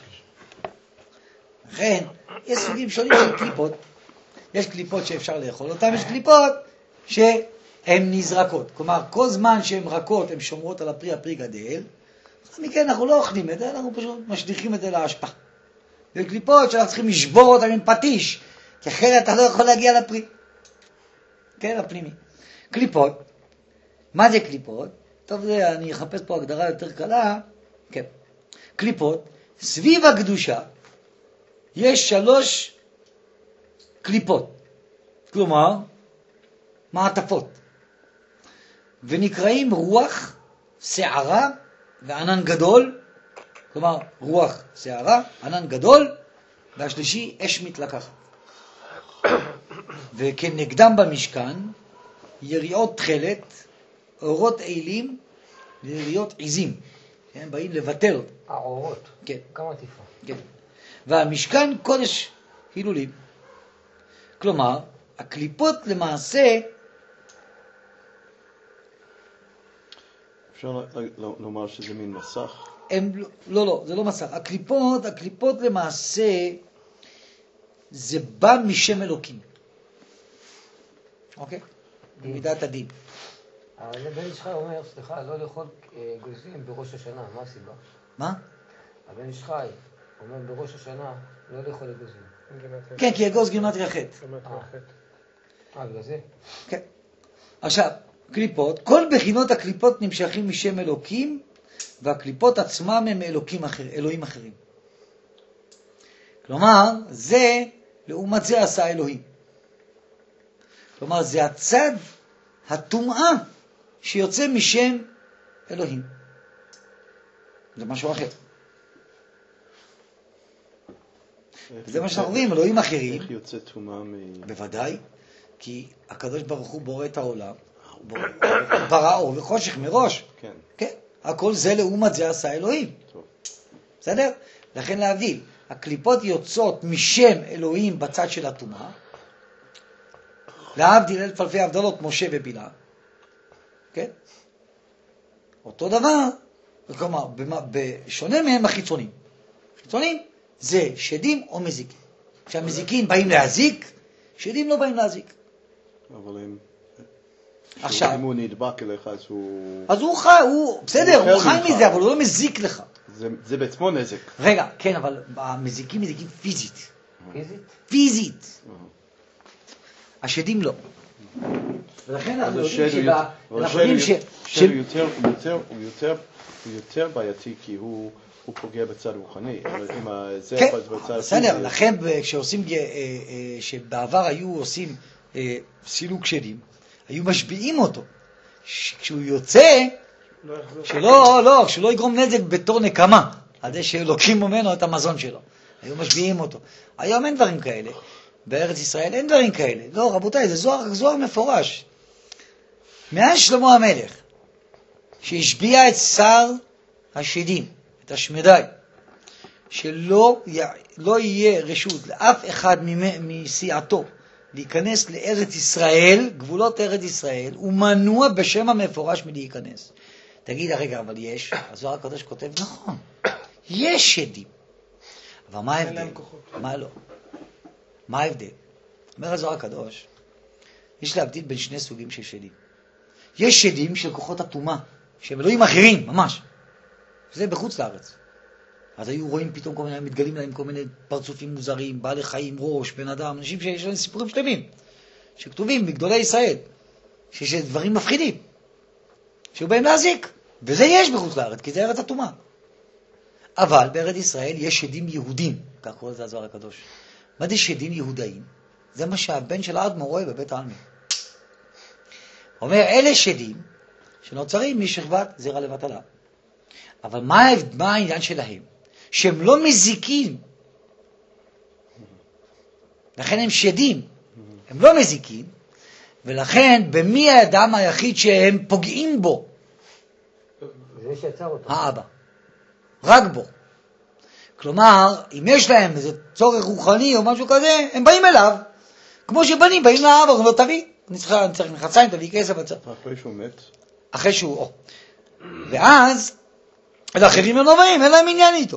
S1: לכן, יש סוגים שונים של קליפות. יש קליפות שאפשר לאכול אותן, יש קליפות שהן נזרקות. כלומר, כל זמן שהן רכות, הן שומרות על הפרי, הפרי גדל. אז מכן אנחנו לא אוכלים את זה, אנחנו פשוט משליכים את זה להשפעה. יש קליפות שאנחנו צריכים לשבור אותן עם פטיש, כי אחרת אתה לא יכול להגיע לפרי. כן, הפנימי. קליפות. מה זה קליפות? טוב, זה, אני אחפש פה הגדרה יותר קלה. כן. קליפות. סביב הקדושה יש 3 קליפות. כלומר, מעטפות. ונקראים רוח, שערה וענן גדול. כלומר, רוח, שערה, ענן גדול, והשלישי אש מתלקחת. וכנגדם במשכן, יריעות תכלת, אורות אילים, ויריעות עיזים. הם באים לבטל.
S5: האורות.
S1: כן.
S5: כמה טיפה.
S1: כן. והמשכן קודש הילולים. כלומר, הקליפות למעשה,
S3: אפשר לומר שזה מין מסך?
S1: לא, זה לא מסך. הקליפות למעשה, זה בא משם אלוקים. אוקיי? במידת הדין.
S5: הבן איש חי אומר, סליחה, לא לאכול גוזים בראש השנה, מה הסיבה?
S1: מה?
S5: הבן איש חי אומר בראש השנה, לא לאכול גוזים.
S1: כן, כי אגוז גימטריה חטא.
S5: בגלל זה?
S1: כן. עכשיו, קליפות, כל בחינות הקליפות נמשכים משם אלוקים, והקליפות עצמם הם אלוהים אחרים. כלומר, זה, לעומת זה עשה אלוהים. כלומר, זה הצד הטומאה שיוצא משם אלוהים. זה משהו אחר. וזה מה שאנחנו רואים, אלוהים אחרים.
S3: איך יוצא טומאה
S1: בוודאי, כי הקדוש ברוך הוא בורא את העולם, ברא אור וחושך מראש.
S3: כן.
S1: כן. הכל זה לעומת זה עשה אלוהים.
S3: טוב.
S1: בסדר? לכן להבדיל. הקליפות יוצאות משם אלוהים בצד של הטומאה. להבדיל אלף אלפי הבדלות, משה ובלעם. כן? אותו דבר, כלומר, בשונה מהם החיצונים. חיצונים זה שדים או מזיקים. כשהמזיקים באים להזיק, שדים לא באים להזיק.
S3: אבל הם...
S1: עכשיו...
S3: אם הוא נדבק אליך,
S1: אז הוא חי, בסדר, הוא חי מזה, אבל הוא לא מזיק לך.
S3: זה בעצמו נזק.
S1: רגע, כן, אבל המזיקים מזיקים פיזית.
S5: פיזית?
S1: פיזית. השדים לא. ולכן אנחנו יודעים
S3: שד הוא יותר בעייתי כי הוא פוגע בצד רוחני.
S1: כן, בסדר, לכן כשעושים, שבעבר היו עושים סילוק שדים, היו משביעים אותו. כשהוא יוצא, שלא יגרום נזק בתור נקמה, על זה שלוקחים ממנו את המזון שלו. היו משביעים אותו. היום אין דברים כאלה. בארץ ישראל אין דברים כאלה. לא, רבותיי, זה זוהר מפורש. מאז שלמה המלך, שהשביע את שר השדים, את השמדי, שלא יהיה רשות לאף אחד מסיעתו להיכנס לארץ ישראל, גבולות ארץ ישראל, הוא מנוע בשם המפורש מלהיכנס. תגיד, רגע, אבל יש, הזוהר הקדוש כותב, נכון, יש שדים. אבל מה ההבדל? מה לא? מה ההבדל? אומר הזוהר הקדוש, יש להבדיל בין שני סוגים של שדים. יש שדים של כוחות הטומאה, שהם אלוהים אחרים, ממש. זה בחוץ לארץ. אז היו רואים פתאום כל מיני, מתגלים להם כל מיני פרצופים מוזרים, בעלי חיים, ראש, בן אדם, אנשים שיש להם סיפורים שלמים, שכתובים בגדולי ישראל, שיש דברים מפחידים, שהוא באים להזיק. וזה יש בחוץ לארץ, כי זה ארץ הטומאה. אבל בארץ ישראל יש שדים יהודים, כך קורא לזה הזוהר הקדוש. מה זה שדים יהודאים? זה מה שהבן של האדמו"ר רואה בבית העלמין. אומר, אלה שדים שנוצרים משכבת זרע לבטלה. אבל מה העניין שלהם? שהם לא מזיקים. לכן הם שדים. הם לא מזיקים. ולכן במי האדם היחיד שהם פוגעים בו?
S5: זה שיצר אותו.
S1: האבא. רק בו. כלומר, אם יש להם איזה צורך רוחני או משהו כזה, הם באים אליו. כמו שבנים באים לאבא, אומרים לו, תביא. אני צריך מחציים, תביא כסף.
S3: אחרי שהוא מת.
S1: אחרי שהוא... ואז, לאחרים הם לא באים, אין להם עניין איתו.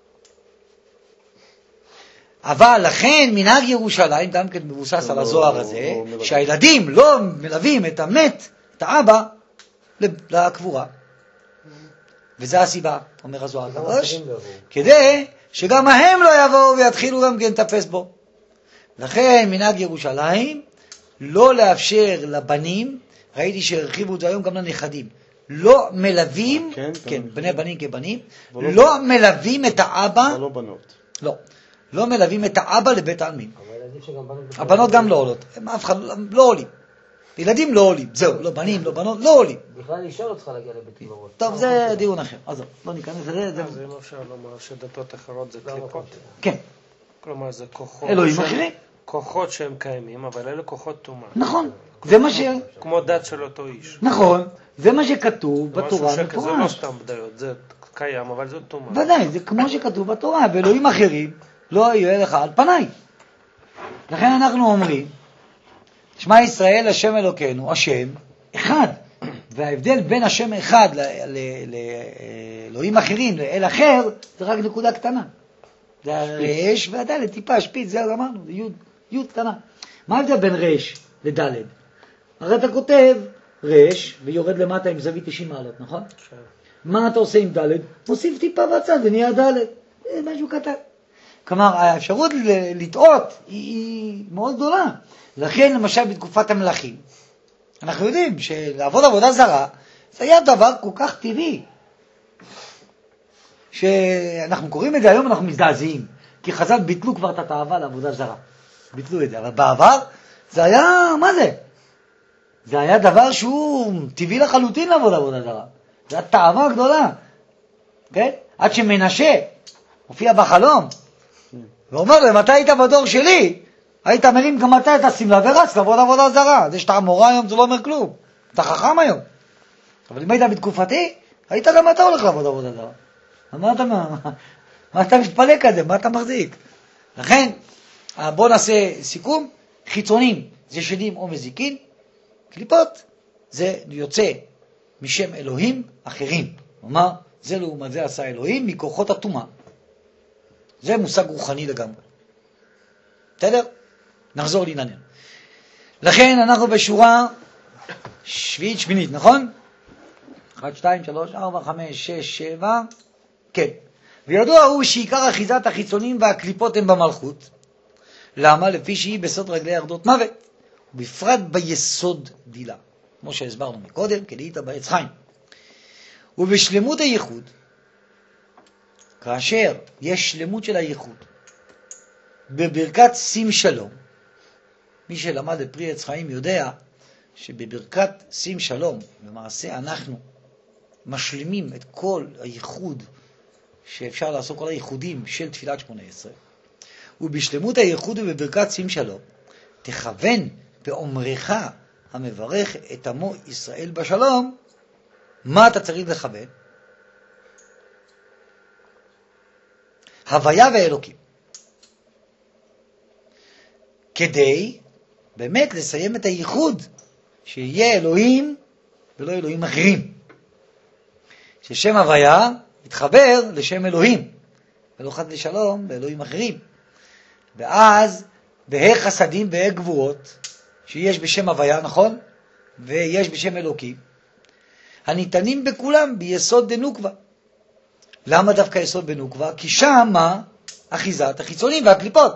S1: אבל לכן מנהג ירושלים, גם כן מבוסס על הזוהר הזה, שהילדים לא מלווים את המת, את האבא, לקבורה. וזה הסיבה, אומר הזוהר הקדוש, כדי שגם הם לא יבואו ויתחילו גם כן לטפס בו. לכן מנהג ירושלים, לא לאפשר לבנים, ראיתי שהרחיבו את זה היום גם לנכדים, לא מלווים, כן, בני בנים כבנים, לא מלווים את האבא,
S3: לא בנות.
S1: לא מלווים את האבא לבית העלמין. הבנות גם לא עולות, הם אף אחד לא עולים. ילדים לא עולים, זהו, לא בנים, לא בנות, לא עולים.
S5: בכלל אישה לא צריכה להגיע לבית קברות.
S1: טוב, זה דיון אחר. אז לא ניכנס לזה.
S4: אז אם אפשר לומר שדתות אחרות זה קליפות.
S1: כן.
S4: כלומר, זה כוחות.
S1: אלוהים אחרים.
S4: כוחות שהם קיימים, אבל אלה כוחות טומאה.
S1: נכון. זה מה ש...
S4: כמו דת של אותו איש.
S1: נכון. זה מה שכתוב בתורה
S4: זה
S1: מפורש.
S4: לא סתם בדיות, זה קיים, אבל זה טומאה.
S1: ודאי, זה כמו שכתוב בתורה. ואלוהים אחרים לא יהיה לך על פניי. לכן אנחנו אומרים, שמע ישראל, השם אלוקינו, השם אחד. וההבדל בין השם אחד לאלוהים אחרים, לאל אחר, זה רק נקודה קטנה. זה הרש והדלת, טיפה, שפיץ, זהו, אמרנו, זה י' קטנה. מה ההבדל בין רש לדלת? הרי אתה כותב רש ויורד למטה עם זווית 90 מעלות, נכון? מה אתה עושה עם דלת? מוסיף טיפה בצד ונהיה דלת. זה משהו קטן. כלומר, האפשרות לטעות היא מאוד גדולה. לכן, למשל, בתקופת המלכים, אנחנו יודעים שלעבוד עבודה זרה, זה היה דבר כל כך טבעי. שאנחנו קוראים את זה היום, אנחנו מזדעזעים. כי חז"ל ביטלו כבר את התאווה לעבודה זרה. ביטלו את זה. אבל בעבר, זה היה, מה זה? זה היה דבר שהוא טבעי לחלוטין לעבוד עבודה זרה. זה היה תאווה גדולה. כן? עד שמנשה הופיע בחלום. ואומר לו, אם אתה היית בדור שלי, היית מרים גם אתה את הסמלה ורץ לעבוד עבודה זרה. זה שאתה מורה היום, זה לא אומר כלום. אתה חכם היום. אבל אם היית בתקופתי, היית גם אתה הולך לעבוד עבודה זרה. מה אתה מתפלא כזה? מה אתה מחזיק? לכן, בוא נעשה סיכום. חיצונים זה שדים או מזיקין. קליפות זה יוצא משם אלוהים אחרים. כלומר, זה לעומת זה עשה אלוהים מכוחות הטומאה. זה מושג רוחני לגמרי. בסדר? נחזור לענייננו. לכן אנחנו בשורה שביעית שמינית, נכון? 1, 2, 3, 4, 5, 6, 7. כן. וידוע הוא שעיקר אחיזת החיצונים והקליפות הם במלכות. למה? לפי שהיא בסוד רגלי ארדות מוות. ובפרט ביסוד דילה. כמו שהסברנו מקודם, כדאית בעץ חיים. ובשלמות הייחוד, כאשר יש שלמות של הייחוד, בברכת שים שלום, מי שלמד את פרי עץ חיים יודע שבברכת שים שלום, למעשה אנחנו משלימים את כל הייחוד שאפשר לעשות, כל הייחודים של תפילת 18, ובשלמות הייחוד ובברכת שים שלום, תכוון באומרך המברך את עמו ישראל בשלום. מה אתה צריך לכוון? הוויה ואלוקים. כדי באמת לסיים את הייחוד, שיהיה אלוהים ולא אלוהים אחרים. ששם הוויה יתחבר לשם אלוהים, ולא חד ושלום באלוהים אחרים. ואז בהי חסדים בהי גבורות, שיש בשם הוויה, נכון? ויש בשם אלוקים, הניתנים בכולם ביסוד דנוקבה. למה דווקא יסוד בנוקבה? כי שם אחיזת החיצונים והקליפות.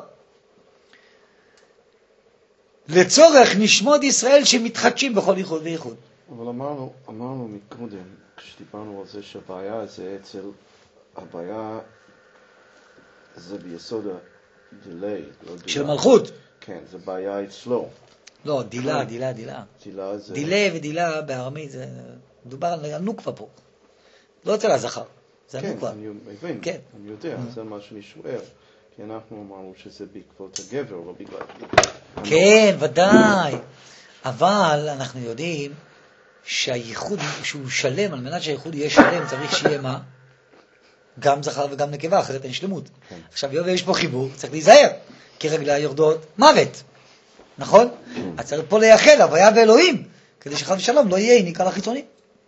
S1: לצורך נשמות ישראל שמתחדשים בכל ייחוד וייחוד.
S3: אבל אמרנו מקודם, כשדיברנו על זה שהבעיה זה אצל, הבעיה זה ביסוד הדילי.
S1: של מלכות.
S3: כן, זה בעיה אצלו.
S1: לא, דילה.
S3: דילה זה...
S1: דילה ודילה בארמית זה... מדובר על נוקבה פה. לא אצל הזכר. זה הנוקבה.
S3: כן, אני מבין.
S1: כן.
S3: אני יודע, זה מה שאני שואל. כי אנחנו אמרנו שזה בעקבות הגבר, לא בגלל...
S1: כן, ודאי. אבל אנחנו יודעים שהייחוד, שהוא שלם, על מנת שהייחוד יהיה שלם, צריך שיהיה מה? גם זכר וגם נקבה, אחרת אין שלמות. כן. עכשיו, יש פה חיבור, צריך להיזהר, כי רגלי יורדות מוות. נכון? אז צריך פה לייחד הוויה ואלוהים, כדי שחד ושלום לא יהיה ניקה לחיצונים.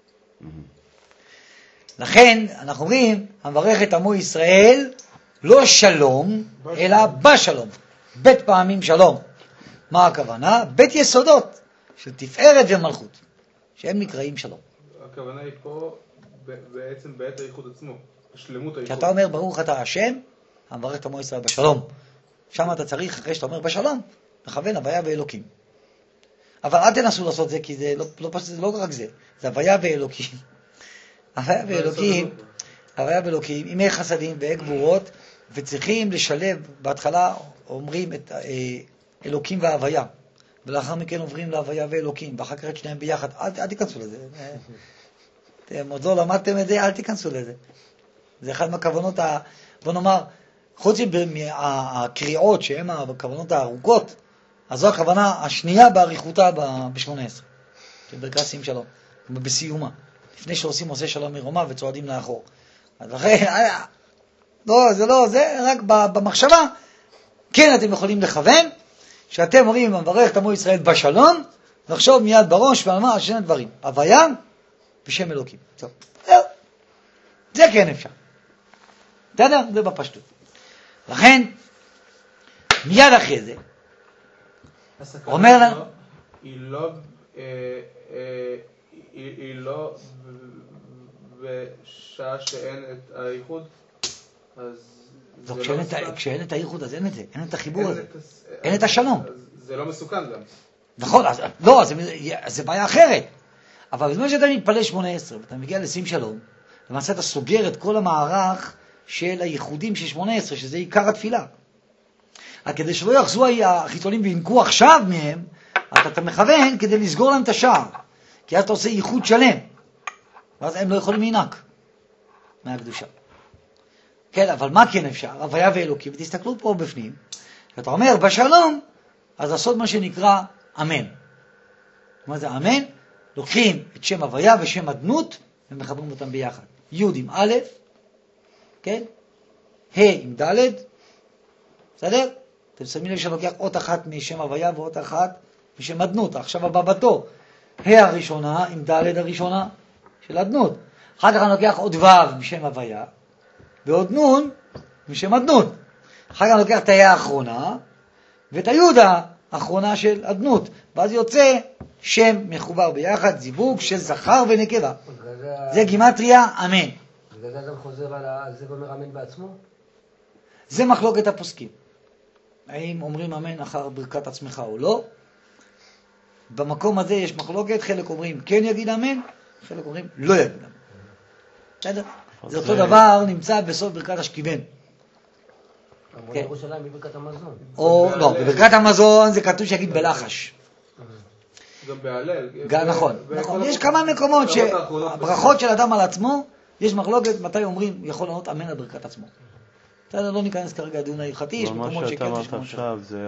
S1: לכן, אנחנו אומרים, המברך את עמו ישראל, לא שלום, אלא בשלום. בית פעמים שלום. מה הכוונה? בית יסודות של תפארת ומלכות, שהם נקראים שלום.
S2: הכוונה היא פה בעצם בעת הייחוד עצמו, בשלמות הייחוד.
S1: כשאתה אומר ברוך אתה השם, המברך את עמו ישראל בשלום. שם אתה צריך, אחרי שאתה אומר בשלום, מכוון הוויה ואלוקים. אבל אל תנסו לעשות זה, כי זה לא רק זה, זה הוויה ואלוקים. הוויה ואלוקים, ימי חסדים וגבורות, וצריכים לשלב, בהתחלה אומרים את אלוקים וההוויה, ולאחר מכן עוברים להוויה ואלוקים, ואחר כך את שניהם ביחד. אל תיכנסו לזה. אתם עוד לא למדתם את זה, אל תיכנסו לזה. זה אחד מהכוונות, בוא נאמר, חוץ מהקריאות שהן הכוונות הארוכות, אז זו הכוונה השנייה באריכותה ב-18, של ברכת שים שלום, בסיומה. לפני שעושים עושה שלום מרומה וצועדים לאחור. אז אחרי, לא, זה רק במחשבה. כן, אתם יכולים לכוון, שאתם אומרים, מברך את עמו ישראל בשלום, לחשוב מיד בראש ואמר על שני דברים, הוויה ושם אלוקים. טוב. זה כן אפשר. בסדר? זה בפשטות. לכן, מיד אחרי זה, אומר לנו,
S2: היא לא בשעה שאין את הייחוד, אז
S1: כשאין את הייחוד אז אין את זה, אין את החיבור הזה, אין את השלום.
S2: זה לא מסוכן גם.
S1: נכון, לא, זה בעיה אחרת. אבל בזמן שאתה מתפלל 18 ואתה מגיע לשים שלום, למעשה אתה סוגר את כל המערך של הייחודים של 18, שזה עיקר התפילה. כדי שלא יחזו החיצונים וינקו עכשיו מהם, אתה מכוון כדי לסגור להם את השער. כי אז אתה עושה ייחוד שלם. ואז הם לא יכולים לנק מהקדושה. כן, אבל מה כן אפשר? הוויה ואלוקים. ותסתכלו פה בפנים. כשאתה אומר בשלום, אז לעשות מה שנקרא אמן. מה זה אמן? לוקחים את שם הוויה ושם אדנות, ומחברים אותם ביחד. י' עם א', כן? ה' עם ד', בסדר? אתם שמים לב שלוקח אות אחת משם הוויה ואות אחת משם אדנות. עכשיו הבא בתור. ה' הראשונה עם ד' הראשונה של אדנות. אחר כך אני לוקח עוד ו' משם הוויה, ועוד נ' משם אדנות. אחר כך אני לוקח את ה' האחרונה, ואת הי' האחרונה של אדנות. ואז יוצא שם מחובר ביחד, זיווג של זכר ונקבה. זה גימטריה אמן.
S5: בגלל זה אדם חוזר על זה ואומר אמן בעצמו?
S1: זה מחלוקת הפוסקים. האם אומרים אמן אחר ברכת עצמך או לא? במקום הזה יש מחלוקת, חלק אומרים כן יגיד אמן, חלק אומרים לא יגיד אמן. בסדר? זה אותו דבר נמצא בסוף ברכת השכיבן.
S5: אמרו ירושלים בברכת המזון.
S1: או לא, בברכת המזון זה כתוב שיגיד בלחש.
S2: גם בהלל.
S1: נכון, יש כמה מקומות שהברכות של אדם על עצמו, יש מחלוקת מתי אומרים יכול לענות אמן על ברכת עצמו. בסדר, לא ניכנס כרגע לדיון ההלכתי, יש מקומות שכן.
S3: מה שאתה אמרת עכשיו זה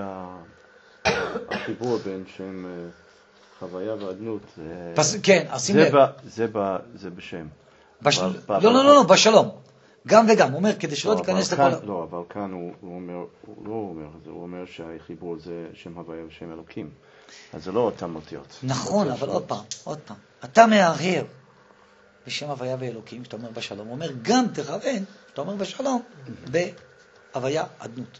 S3: החיבור בין שם חוויה ואדנות.
S1: כן, שים לב.
S3: זה בשם.
S1: לא, בשלום. גם וגם, הוא אומר, כדי שלא תיכנס לכל...
S3: לא, אבל כאן הוא אומר שהחיבור זה שם הוויה ושם אלוקים. אז זה לא אותם אותיות.
S1: נכון, אבל עוד פעם. אתה מהרהר בשם הוויה ואלוקים, שאתה אומר בשלום. הוא אומר, גם תכוון, שאתה אומר בשלום, בהוויה אדנות.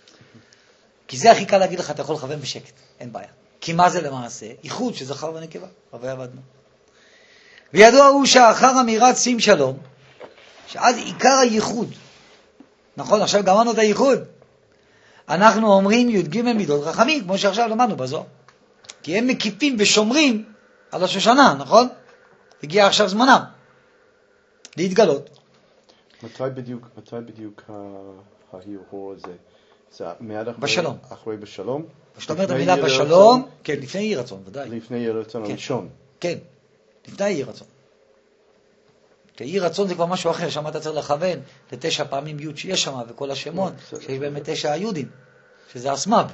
S1: כי זה הכי קל להגיד לך, אתה יכול לכוון בשקט, אין בעיה. כי מה זה למעשה? ייחוד שזכר ונקבה, הוויה ואדנות. וידוע הוא שאחר אמירת שים שלום, שאז עיקר הייחוד, נכון, עכשיו גמרנו את הייחוד, אנחנו אומרים י"ג מידות רחמים, כמו שעכשיו למדנו בזוהר. כי הם מקיפים ושומרים על השושנה, נכון? הגיע עכשיו זמנם להתגלות.
S3: מתי בדיוק ההרהור הזה? זה מיד
S1: בשלום.
S3: אחרי בשלום?
S1: כשאתה אומר את המילה בשלום, כן, לפני יהי רצון, ודאי.
S3: לפני יהי רצון הראשון.
S1: כן, לפני יהי רצון. כי יהי רצון זה כבר משהו אחר, שם אתה צריך לכוון ל9 פעמים י' שיש שם, וכל השמות, שיש בהם 9 יודים, שזה אסמב,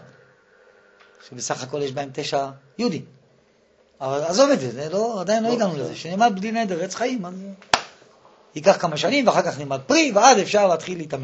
S1: שבסך הכל יש בהם 9 יודים. אבל עזוב את זה, עדיין לא הגענו לזה, שנלמד בלי נדר, עץ חיים, אז ייקח כמה שנים, ואחר כך נלמד פרי, ועד אפשר להתחיל להתאמן.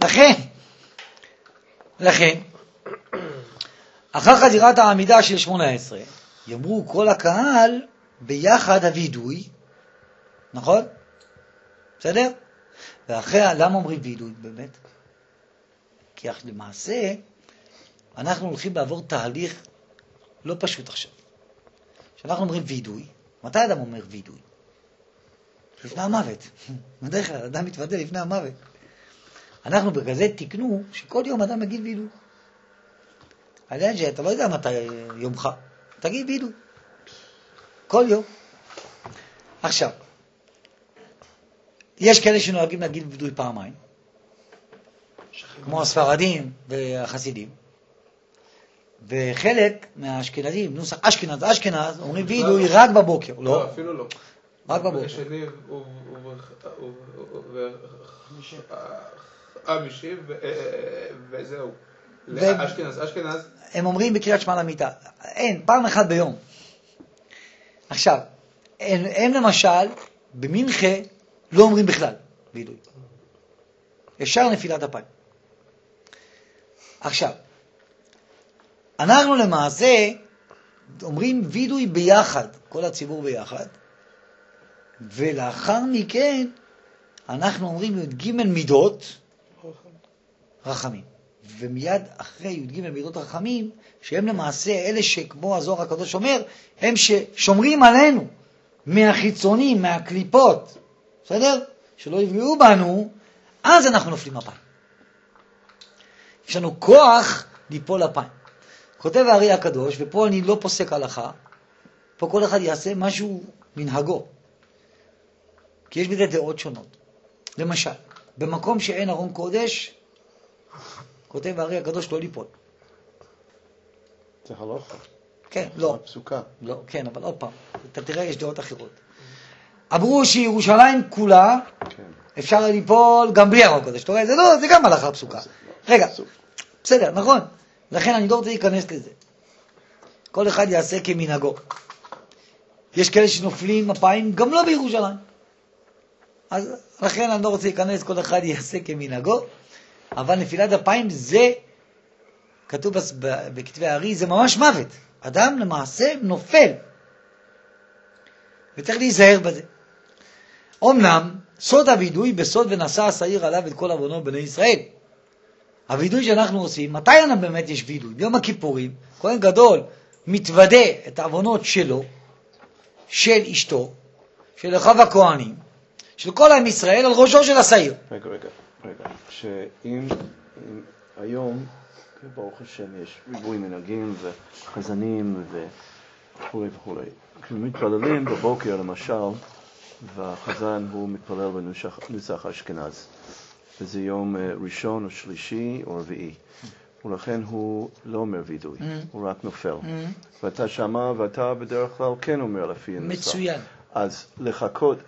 S1: לכן, אחר חזירת העמידה של 18, יאמרו כל הקהל ביחד הוידוי, נכון? בסדר? ואחרי, למה אומרים וידוי באמת? כי למעשה, אנחנו הולכים לעבור תהליך לא פשוט עכשיו. כשאנחנו אומרים וידוי, מתי אדם אומר וידוי? לפני המוות. בדרך כלל, אדם מתוודא לפני המוות. אנחנו בגלל תקנו שכל יום אדם מגיד וידוי. עליין שאתה לא יודע מתי יומך, תגיד וידוי. כל יום. עכשיו, יש כאלה שנוהגים להגיד וידוי פעמיים, כמו הספרדים והחסידים, וחלק מהאשכנזים, נוסח אשכנז, אומרים וידוי רק בבוקר.
S2: לא, אפילו לא.
S1: רק בבוקר.
S2: שני משיב וזהו. אשכנז.
S1: הם אומרים בקריאת שמע למיטה. אין, פעם אחת ביום. עכשיו, הם למשל, במנחה, לא אומרים בכלל וידוי. ישר נפילת אפיים. עכשיו, אנחנו למעשה אומרים וידוי ביחד, כל הציבור ביחד, ולאחר מכן אנחנו אומרים י"ג מידות רחמים. ומיד אחרי י"ג מידות רחמים, שהם למעשה אלה שכמו הזוהר הקדוש אומר, הם ששומרים עלינו מהחיצונים, מהקליפות, בסדר? שלא יפגעו בנו, אז אנחנו נופלים אפיים. יש לנו כוח ליפול אפיים. כותב הארי הקדוש, ופה אני לא פוסק הלכה, פה כל אחד יעשה משהו מנהגו. כי יש בזה דעות שונות. למשל, במקום שאין ארון קודש, כותב הארי הקדוש לא ליפול.
S3: זה הלכה.
S1: כן, לא.
S3: הפסוקה.
S1: לא, כן, אבל עוד פעם, אתה תראה, יש דעות אחרות. אמרו שירושלים כולה, אפשר ליפול גם בלי ארון קודש. אתה רואה, זה גם הלכה פסוקה. רגע, בסדר, נכון. לכן אני לא רוצה להיכנס לזה. כל אחד יעשה כמנהגו. יש כאלה שנופלים אפיים גם לא בירושלים. אז לכן אני לא רוצה להיכנס, כל אחד יעשה כמנהגו. אבל נפילת אפיים זה, כתוב בכתבי הארי, זה ממש מוות. אדם למעשה נופל. וצריך להיזהר בזה. אמנם, סוד הוידוי בסוד ונשא השעיר עליו את כל עוונו בני ישראל. הוידוי שאנחנו עושים, מתי באמת יש וידוי? ביום הכיפורים, כהן גדול מתוודה את העוונות שלו, של אשתו, של אחיו הכהנים, של כל עם ישראל על ראשו של השעיר.
S3: רגע. שאם היום, ברוך השם, יש ריבוי מנהגים וחזנים וכו' וכו'. כשמתפללים בבוקר למשל, והחזן הוא מתפלל בנוסח אשכנז. וזה יום ראשון או שלישי או רביעי. ולכן הוא לא אומר וידוי, הוא רק נופל. ואתה שמה ואתה בדרך כלל כן אומר לפי הנוסח.
S1: מצוין.
S3: אז לחכות,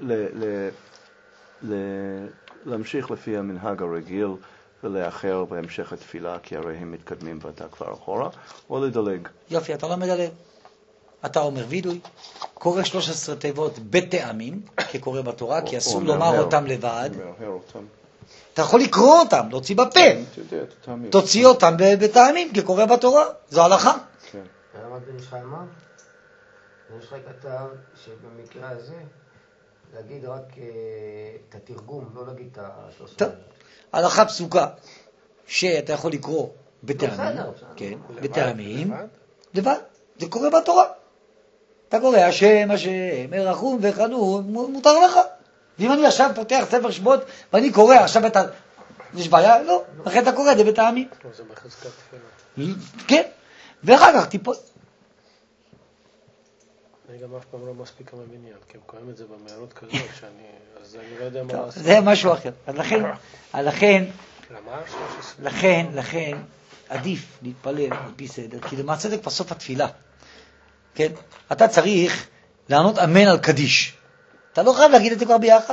S3: להמשיך לפי המנהג הרגיל ולאחר בהמשך התפילה, כי הרי הם מתקדמים ואתה כבר אחורה, או לדלג.
S1: יופי, אתה לא מדלג. אתה אומר וידוי, קורא 13 תיבות בטעמים, כקורא בתורה, כי אסור לומר אותם לבד. אתה יכול לקרוא אותם, להוציא בפה. תוציא אותם בטעמים, כקורא בתורה. זו הלכה.
S5: למה בן איש חי אמר? בן איש חי כתב שבמקרה הזה, להגיד רק את התרגום, לא להגיד את התוספות.
S1: הלכה פסוקה, שאתה יכול לקרוא בטעמים. כן, בטעמים. לבד. זה קורא בתורה. אתה קורא השם, רחום וחנון, מותר לך. ואם אני עכשיו פותח ספר שמות ואני קורא עכשיו יש בעיה? לא. אחרי אתה קורא את זה בטעמים.
S4: זה בחזקת תפילה.
S1: כן. ואחר כך תיפול.
S4: אני גם אף פעם לא מספיק המבניין, כי הם קוראים את זה במהירות כזאת, אז אני לא יודע מה לעשות.
S1: זה משהו אחר. אז לכן עדיף להתפלל על פי סדר, כי למעשה זה כבר סוף התפילה. כן? אתה צריך לענות אמן על קדיש. אתה לא חייב להגיד את זה כבר ביחד.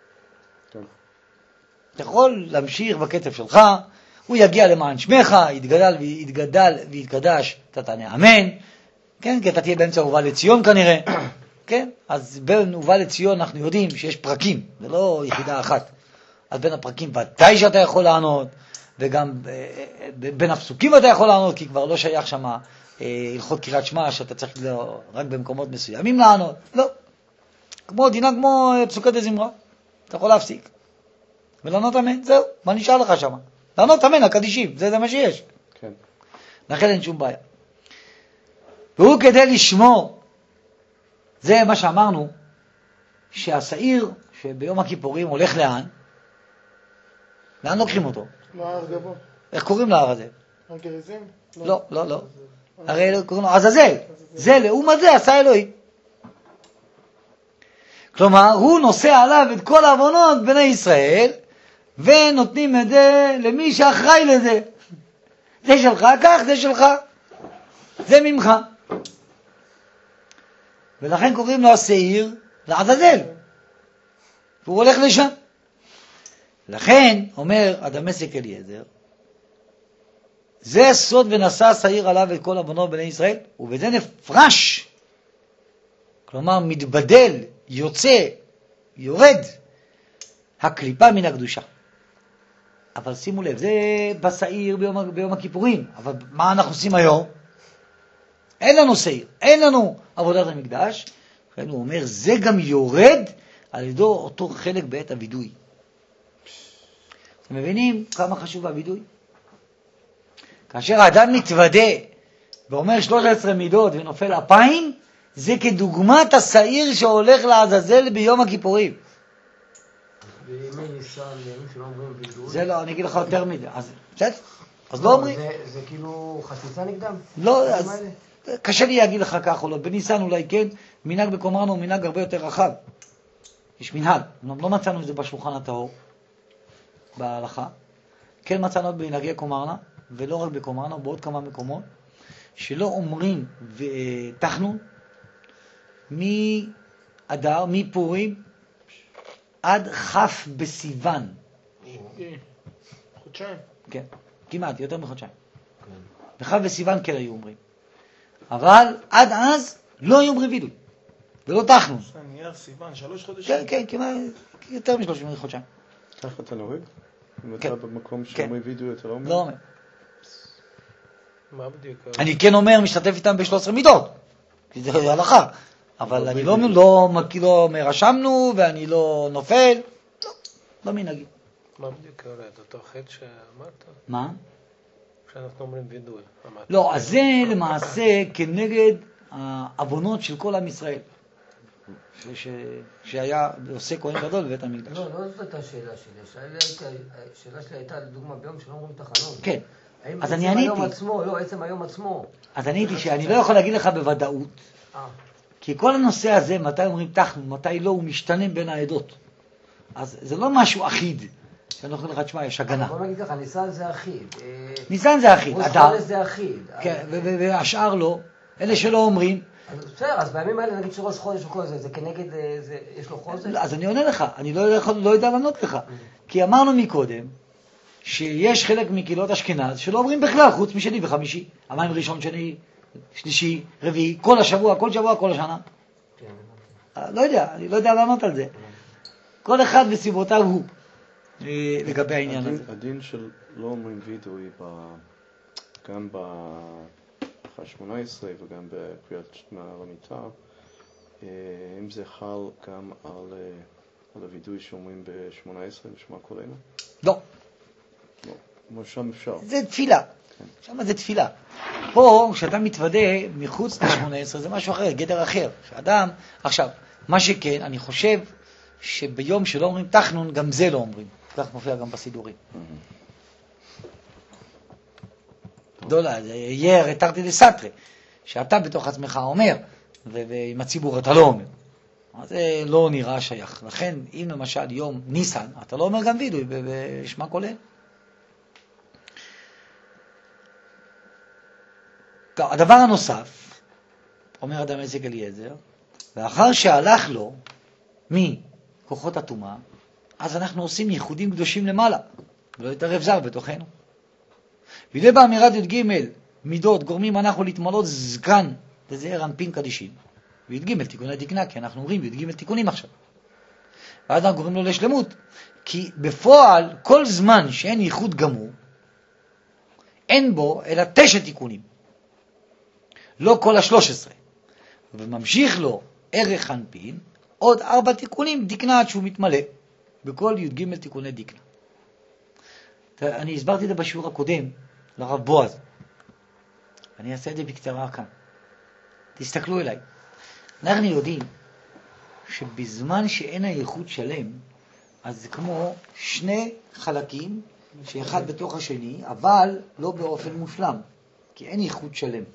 S1: אתה יכול להמשיך בקצב שלך, הוא יגיע למען שמך, יתגדל ויתקדש, אתה תענה אמן, כן? כי אתה תהיה באמצע הובא לציון כנראה, כן? אז בין הובא לציון אנחנו יודעים שיש פרקים, זה לא יחידה אחת. אז בין הפרקים ודאי שאתה יכול לענות, וגם בין הפסוקים אתה יכול לענות, כי כבר לא שייך שמה הלכות קריאת שמע, שאתה צריך רק במקומות מסוימים לענות. לא. דינה כמו פסוקי דזמרה. אתה יכול להפסיק. ולענות אמן, זהו. מה נשאר לך שם? לענות אמן, הקדישים. זה מה שיש.
S3: כן.
S1: לכן אין שום בעיה. והוא כדי לשמור, זה מה שאמרנו, שהשעיר שביום הכיפורים הולך לאן? לאן לוקחים אותו?
S2: להר גבוה.
S1: איך קוראים להר הזה?
S2: הר גריזים?
S1: לא. הרי קוראים לו עזאזל. זה לעומת זה עשה אלוהים. כלומר, הוא נושא עליו את כל העוונות בני ישראל, ונותנים את זה למי שאחראי לזה. זה שלך, כך, זה שלך. זה ממך. ולכן קוראים לו השעיר לעזאזל. והוא הולך לשם. לכן, אומר הדמשק אליעזר, זה סוד ונשא השעיר עליו את כל עוונות בני ישראל, ובזה נפרש. כלומר, מתבדל, יוצא, יורד, הקליפה מן הקדושה. אבל שימו לב, זה בשעיר ביום הכיפורים. אבל מה אנחנו עושים היום? אין לנו סייר, אין לנו עבודת המקדש, לכן הוא אומר, זה גם יורד על ידי אותו חלק בעת הוידוי. אתם מבינים כמה חשוב הוידוי? כאשר האדם מתוודה ואומר 13 מידות ונופל אפיים, זה כדוגמת השעיר שהולך לעזאזל ביום הכיפורים.
S5: בימי ניסן, בימים שלא אומרים וידוי.
S1: זה לא, אני אגיד לך יותר מזה. אז לא אומרים.
S5: זה כאילו חציצה נגדם?
S1: לא, אז קשה לי להגיד לך כך או לא. בניסן אולי כן, מנהג בקומרנה הוא מנהג הרבה יותר רחב. יש מנהג. לא מצאנו את זה בשולחן הטהור, בהלכה. כן מצאנו במנהגי קומרנה, ולא רק בקומרנה, בעוד כמה מקומות, שלא אומרים תחנון מאדר, מפורים, עד חף בסיוון.
S4: חודשיים.
S1: כן, כמעט, יותר מחודשיים. וחף בסיוון כן היו אומרים. אבל עד אז לא היו אומרים וידוי. ולא תחנון.
S4: נייר סיוון, 3 חודשים.
S1: כן, כן, כמעט, יותר מ-30 חודשיים.
S3: כך אתה נוהג? אם אתה במקום שאומרים וידוי, אתה לא אומר?
S1: לא אומר.
S4: מה בדיוק?
S1: אני כן אומר, משתתף איתם ב-13 מידות. כי זה הלכה. אבל אני לא מרשמנו, ואני לא נופל. לא מנהגי.
S4: מה בדיוק קורה? את אותו חטא שאמרת?
S1: מה?
S4: כשאנחנו אומרים וידוי.
S1: לא, אז זה למעשה כנגד העוונות של כל עם ישראל. שהיה עושה כהן גדול בבית המקדש.
S5: לא, לא זאת הייתה השאלה שלי. השאלה שלי הייתה, לדוגמה, ביום שלא אומרים תחנון.
S1: כן. אז אני עניתי.
S5: עצם היום עצמו.
S1: אז עניתי שאני לא יכול להגיד לך בוודאות. כי כל הנושא הזה, מתי אומרים תחנון, מתי לא, הוא משתנה בין העדות. אז זה לא משהו אחיד. שאני יכול לך, תשמע, יש הגנה.
S5: בוא נגיד לך, ניסן זה אחיד.
S1: ניסן זה אחיד.
S5: ראש חודש זה אחיד.
S1: כן, והשאר לא. אלה שלא אומרים.
S5: אז בסדר, אז בימים האלה נגיד שראש חודש וכל זה כנגד, יש לו חודש?
S1: אז אני עונה לך, אני לא יודע לענות לך. כי אמרנו מקודם, שיש חלק מקהילות אשכנז שלא אומרים בכלל, חוץ משני וחמישי. המים ראשון, שני, שלישי, רביעי, כל השבוע, כל שבוע, כל השנה. לא יודע, אני לא יודע לענות על זה. כל אחד וסיבותיו הוא לגבי העניין הזה.
S3: הדין של לא אומרים וידוי גם ב-18 וגם בקריאת מעל המיטה, אם זה חל גם על הוידוי שאומרים ב-18 ושמע קולנו?
S1: לא.
S3: לא, שם אפשר.
S1: זה תפילה. שם זה תפילה. פה, כשאתה מתוודה מחוץ ל-18, זה משהו אחר, גדר אחר. שאדם, עכשיו, מה שכן, אני חושב שביום שלא אומרים תחנון, גם זה לא אומרים. כך מופיע גם בסידורים. דולה, זה יהיה רטרתי לסטרה, שאתה בתוך עצמך אומר, ועם הציבור אתה לא אומר. אז זה לא נראה שייך. לכן, אם למשל יום ניסן, אתה לא אומר גם וידוי, בשמה כולל. טוב, הדבר הנוסף, אומר אדם עסק אליעזר, ואחר שהלך לו מכוחות הטומאה, אז אנחנו עושים ייחודים קדושים למעלה, ולא יתערב זר בתוכנו. וידי באמירת י"ג מידות גורמים אנחנו להתמלות זקן וזעיר אנפין קדישים. וי"ג תיקוני דקנה, כי אנחנו אומרים י"ג תיקונים עכשיו. ואז אנחנו קוראים לו לשלמות, כי בפועל כל זמן שאין ייחוד גמור, אין בו אלא 9 תיקונים. לא כל 13. וממשיך לו ערך אנפין, עוד 4 תיקונים דקנה עד שהוא מתמלא. בכל י"ג תיקוני דקנה. אני הסברתי את זה בשיעור הקודם, לרב בועז. אני אעשה את זה בקצרה כאן. תסתכלו אליי. אנחנו יודעים שבזמן שאין הייחוד שלם, אז זה כמו 2 חלקים, שאחד בתוך השני, אבל לא באופן מושלם, כי אין ייחוד שלם.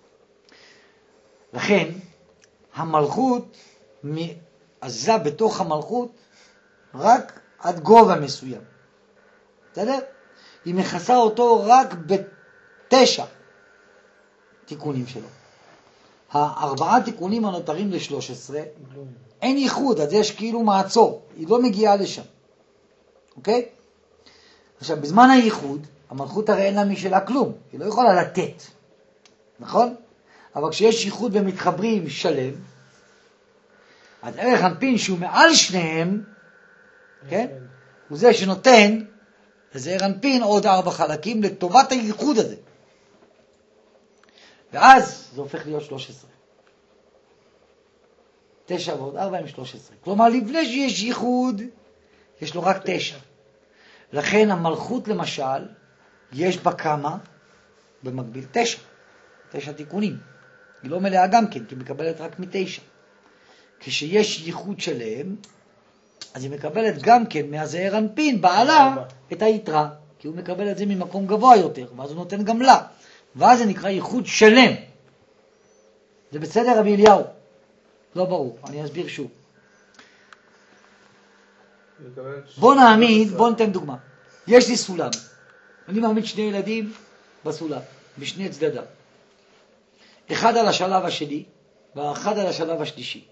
S1: לכן, המלכות עזה בתוך המלכות רק עד גובה מסוים. בסדר? היא מכסה אותו רק ב9 תיקונים שלו. 4 תיקונים הנותרים ל13, אין ייחוד, אז יש כאילו מעצור, היא לא מגיעה לשם. אוקיי? עכשיו, בזמן הייחוד, המלכות הרי אין לה משלה כלום, היא לא יכולה לתת. נכון? אבל כשיש ייחוד ומתחברים שלם, אז ערך אנפין שהוא מעל שניהם, כן? הוא זה שנותן לזעיר אנפין עוד 4 חלקים לטובת הייחוד הזה. ואז זה הופך להיות 13. 9 ועוד 4 עם 13. כלומר, לפני שיש ייחוד, יש לו רק 9. לכן המלכות למשל, יש בה כמה? במקביל 9. 9 תיקונים. היא לא מלאה גם כן, כי היא מקבלת רק מ9. כשיש ייחוד שלהם, אז היא מקבלת גם כן מהזעיר אנפין, בעלה, את היתרה. כי הוא מקבל את זה ממקום גבוה יותר, ואז הוא נותן גם לה. ואז זה נקרא ייחוד שלם. זה בסדר, רבי אליהו? לא ברור, אני אסביר שוב. בוא ניתן דוגמה. יש לי סולם. אני מעמיד 2 ילדים בסולם, בשני צדדיו. אחד על השלב השני, ואחד על השלב השלישי.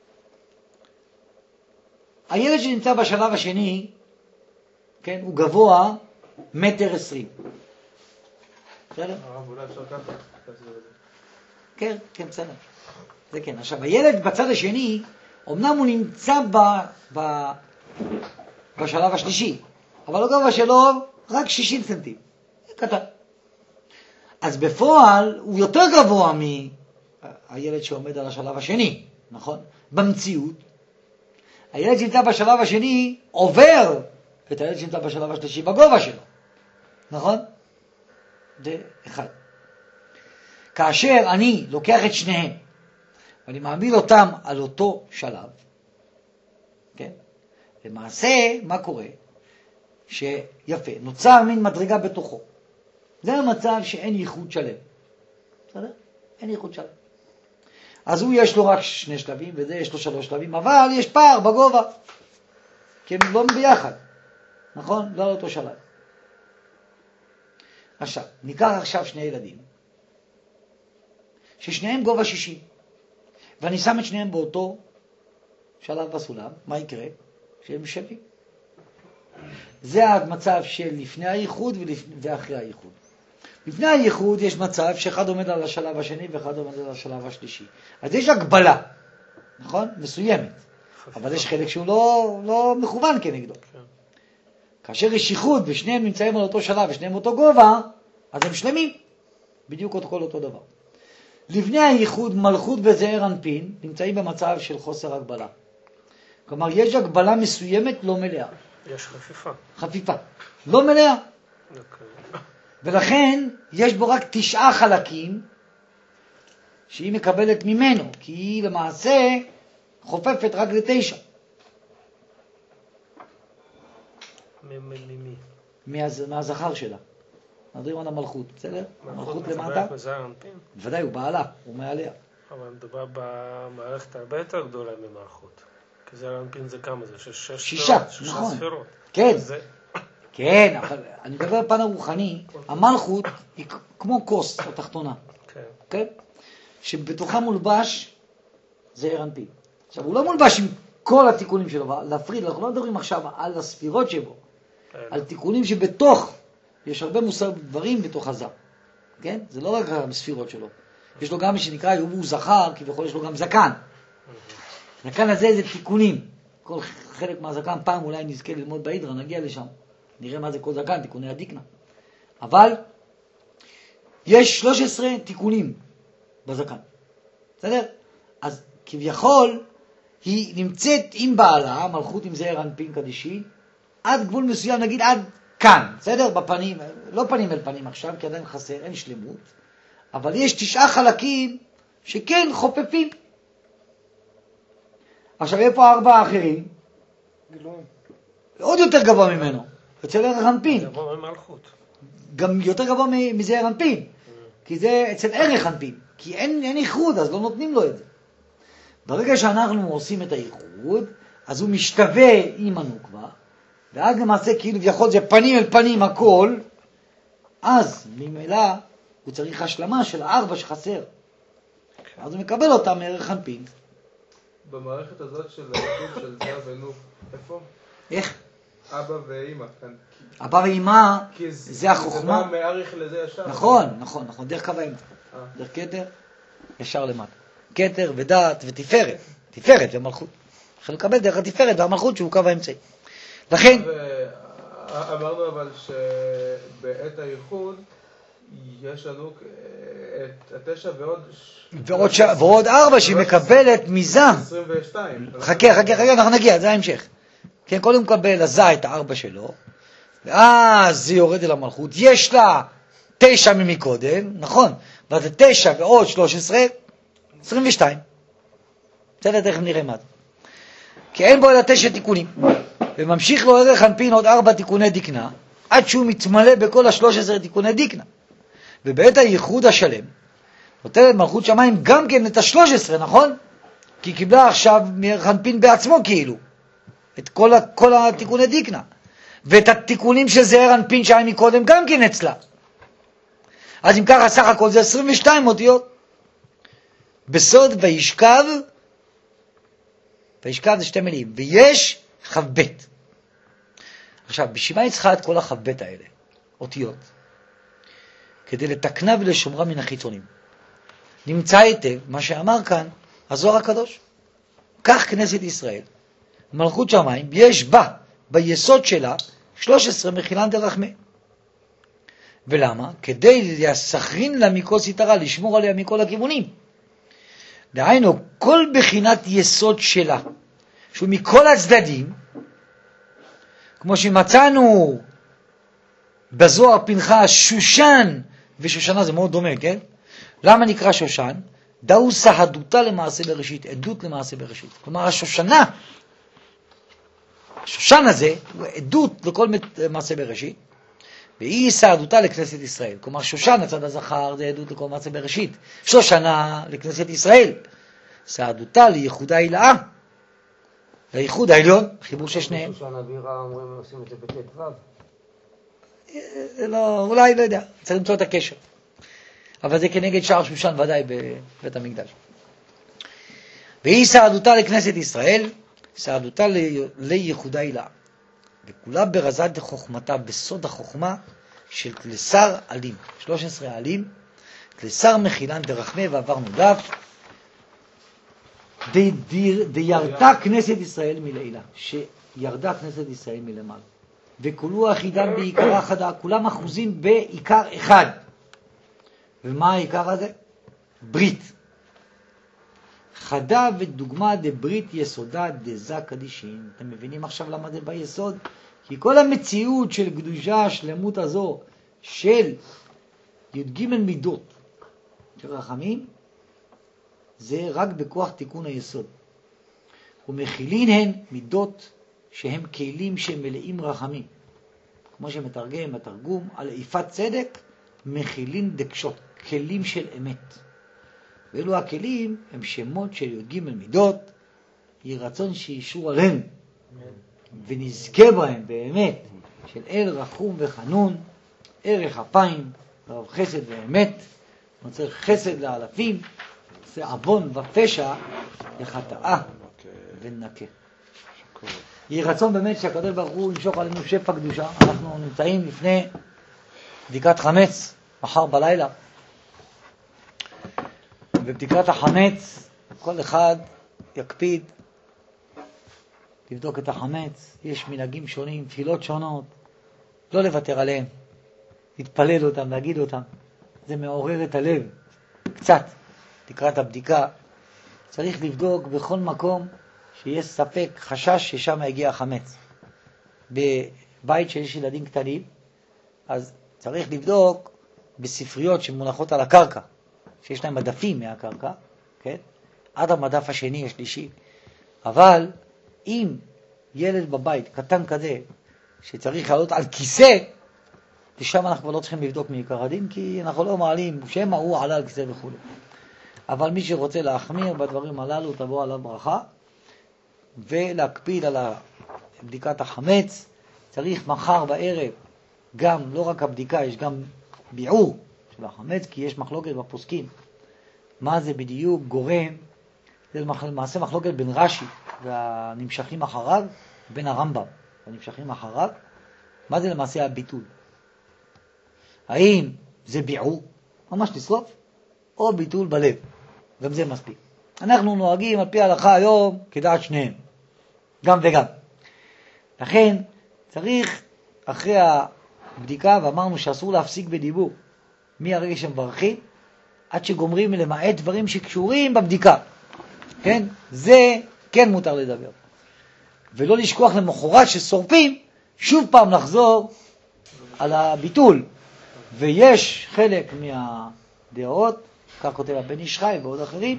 S1: הילד שנמצא בשלב השני, כן, הוא גבוה 1.20 מטר. בסדר?
S2: אולי אפשר ככה.
S1: כן, בסדר. זה כן. עכשיו, הילד בצד השני, אמנם הוא נמצא בשלב השלישי, אבל הגובה שלו רק 60 סנטים. קטן. אז בפועל הוא יותר גבוה מהילד שעומד על השלב השני, נכון? במציאות, הילד שנמצא בשלב השני עובר את הילד שנמצא בשלב השלישי בגובה שלו, נכון? זה אחד. כאשר אני לוקח את שניהם ואני מעמיד אותם על אותו שלב, כן? למעשה, מה קורה? שיפה, נוצר מין מדרגה בתוכו. זה המצב שאין ייחוד שלם. בסדר? אין ייחוד שלם. אז הוא יש לו רק 2 שלבים, וזה יש לו 3 שלבים, אבל יש פער בגובה. כי הם לא ביחד. נכון? לא על אותו שלב. עכשיו, ניקח עכשיו 2 ילדים, ששניהם גובה 60, ואני שם את שניהם באותו שלב בסולם, מה יקרה? שהם שווים. זה המצב של לפני הייחוד ואחרי הייחוד. לפני הייחוד יש מצב שאחד עומד על השלב השני ואחד עומד על השלב השלישי. אז יש הגבלה, נכון? מסוימת. אבל יש חלק שהוא לא מכוון כנגדו. כאשר יש ייחוד ושניהם נמצאים על אותו שלב ושניהם אותו גובה, אז הם שלמים. בדיוק כל אותו דבר. לפני הייחוד מלכות וזעיר אנפין נמצאים במצב של חוסר הגבלה. כלומר, יש הגבלה מסוימת לא מלאה.
S4: יש חפיפה.
S1: חפיפה. לא מלאה. ולכן יש בו רק 9 חלקים שהיא מקבלת ממנו, כי היא למעשה חופפת רק ל9.
S4: ממי?
S1: מהזכר שלה. מדברים על המלכות, בסדר? המלכות למטה. בוודאי, הוא בעלה, הוא מעליה.
S4: אבל מדובר במערכת הרבה יותר גדולה ממלכות. כי זעיר אנפין זה כמה? זה 6
S1: נכון.
S4: ספירות.
S1: כן. כן, אבל אני מדבר בפן הרוחני, המלכות היא כמו כוס התחתונה. כן. שבתוכה מולבש זעיר אנפין. עכשיו, הוא לא מולבש עם כל התיקונים שלו, להפריד, אנחנו לא מדברים עכשיו על הספירות שבו, על תיקונים שבתוך, יש הרבה מוסר דברים בתוך הזר. כן? זה לא רק הספירות שלו. יש לו גם מה שנקרא, הוא זכר, כביכול יש לו גם זקן. זקן הזה זה תיקונים. כל חלק מהזקן, פעם אולי נזכה ללמוד בהידרה, נגיע לשם. נראה מה זה כל זקן, תיקוני הדיקנה. אבל יש 13 תיקונים בזקן. בסדר? אז כביכול היא נמצאת עם בעלה, מלכות עם זעיר אנפין קדישי, עד גבול מסוים, נגיד עד כאן, בסדר? בפנים, לא פנים אל פנים עכשיו, כי עדיין חסר, אין שלמות. אבל יש 9 חלקים שכן חופפים. עכשיו, איפה 4 אחרים? עוד יותר גבוה ממנו. אצל ערך אנפין.
S4: גבוה ממלכות.
S1: גם יותר גבוה מזעיר אנפין. כי זה אצל ערך אנפין. כי אין איחוד, אז לא נותנים לו את זה. ברגע שאנחנו עושים את האיחוד, אז הוא משתווה עם הנוקבה, ואז למעשה כאילו ויכול זה פנים אל פנים הכל, אז ממילא הוא צריך השלמה של 4 שחסר. אז הוא מקבל אותה מערך אנפין.
S2: במערכת הזאת של האיחוד של זה ונוק, איפה?
S1: איך?
S2: אבא ואמא כאן.
S1: אבא ואמא זה החוכמה.
S2: זה בא מעריך לזה ישר.
S1: נכון, דרך קו האמצע. דרך כתר, ישר למטה. כתר ודעת ותפארת. תפארת ומלכות. אפשר לקבל דרך התפארת והמלכות שהוא קו האמצעי. לכן...
S2: אמרנו אבל שבעת הייחוד יש לנו את 9
S1: ועוד 4 שהיא מקבלת מזה.
S2: 22.
S1: חכה, אנחנו נגיע, זה ההמשך. כן, קודם מקבל לזה את 4 שלו, ואז זה יורד אל המלכות, יש לה 9 ממקודם, נכון, ואז 9 ועוד 13, 22. בסדר, תכף נראה מה זה. כי אין בו אלא 9 תיקונים, וממשיך לו ערך אנפין עוד 4 תיקוני דקנה, עד שהוא מתמלא בכל 13 תיקוני דקנה. ובעת הייחוד השלם, נותנת מלכות שמיים גם כן את 13, נכון? כי קיבלה עכשיו מערך אנפין בעצמו כאילו, את כל התיקוני דקנה. ואת התיקונים של זעיר אנפין שהיה מקודם גם כן אצלה. אז אם ככה סך הכל זה 22 אותיות. בסוד וישכב זה 2 מילים, ויש חב. עכשיו, בשביל מה היא צריכה את כל החב האלה, אותיות? כדי לתקנה ולשומרה מן החיצונים. נמצא היטב מה שאמר כאן הזוהר הקדוש. כך כנסת ישראל, מלכות שמיים, יש בה, ביסוד שלה, 13 מחילן דרחמה. ולמה? כדי להסכרין לה מכל סתרה, לשמור עליה מכל הכיוונים. דהיינו, כל בחינת יסוד שלה, שהוא מכל הצדדים, כמו שמצאנו בזוהר פנחס, שושן, ושושנה זה מאוד דומה, כן? למה נקרא שושן? דאו סהדותה למעשה בראשית, עדות למעשה בראשית. כלומר, השושן הזה הוא עדות לכל מעשה בראשית, והיא סהדותה לכנסת ישראל. כלומר, שושן, הצד הזכר, זה עדות לכל מעשה בראשית. שושנה לכנסת ישראל. סהדותה לייחודה הילאה. לייחוד העליון, חיבור של שניהם.
S5: שושן אבירה אומרים, עושים את זה בט' ו'.
S1: לא, אולי, לא יודע, צריך למצוא את הקשר. אבל זה כנגד שער שושן ודאי בבית המקדש. והיא סעדותה לכנסת ישראל, סעדותה לייחודה הילאה. וכולה ברזת חוכמתה, בסוד החוכמה של כלסר עלים. 13 עלים, כלסר מחילן דרחמה ועברנו דף, דירתה כנסת ישראל מלילה, שירדה כנסת ישראל מלמעלה. וכולו אחידם בעיקרה חדה, כולם אחוזים בעיקר אחד. ומה העיקר הזה? ברית. חדה ודוגמה דברית יסודה דזה קדישין. אתם מבינים עכשיו למה זה ביסוד? כי כל המציאות של קדושה, השלמות הזו, של י"ג מידות של רחמים, זה רק בכוח תיקון היסוד. ומכילין הן מידות שהם כלים שמלאים רחמים. כמו שמתרגם התרגום, על איפת צדק, מכילין דקשות, כלים של אמת. ואלו הכלים הם שמות של י"ג מידות, יהי רצון שישרו עליהם, ונזכה בהם באמת, של אל רחום וחנון, ערך אפיים, רב חסד ואמת, נוצר חסד לאלפים, עושה עוון ופשע לחטאה ונקה. יהי רצון באמת שהקדוש ברוך הוא ימשוך עלינו שפע קדושה. אנחנו נמצאים לפני בדיקת חמץ, מחר בלילה. בבדיקת החמץ, כל אחד יקפיד לבדוק את החמץ. יש מנהגים שונים, תפילות שונות, לא לוותר עליהם, להתפלל אותם, להגיד אותם. זה מעורר את הלב קצת. לקראת הבדיקה צריך לבדוק בכל מקום שיש ספק, חשש ששם יגיע החמץ. בבית שיש ילדים קטנים, אז צריך לבדוק בספריות שמונחות על הקרקע, שיש להם מדפים מהקרקע, כן? עד המדף השני, השלישי. אבל אם ילד בבית קטן כזה, שצריך לעלות על כיסא, ושם אנחנו כבר לא צריכים לבדוק מעיקר הדין, כי אנחנו לא מעלים שמה הוא עלה על כיסא וכו'. אבל מי שרוצה להחמיר בדברים הללו, תבוא עליו ברכה, ולהקפיד על בדיקת החמץ. צריך מחר בערב גם, לא רק הבדיקה, יש גם ביעור של החמץ, כי יש מחלוקת בפוסקים. מה זה בדיוק גורם? זה למעשה מחלוקת בין רש"י והנמשכים אחריו, בין הרמב"ם והנמשכים אחריו. מה זה למעשה הביטול? האם זה ביעור, ממש לשרוף, או ביטול בלב? גם זה מספיק. אנחנו נוהגים על פי ההלכה היום כדעת שניהם, גם וגם. לכן צריך אחרי הבדיקה, ואמרנו שאסור להפסיק בדיבור, מהרגע שמברכים, עד שגומרים למעט דברים שקשורים בבדיקה. כן? זה כן מותר לדבר. ולא לשכוח למחרת ששורפים, שוב פעם לחזור על הביטול. ויש חלק מהדעות, כך כותב הבן איש חי ועוד אחרים,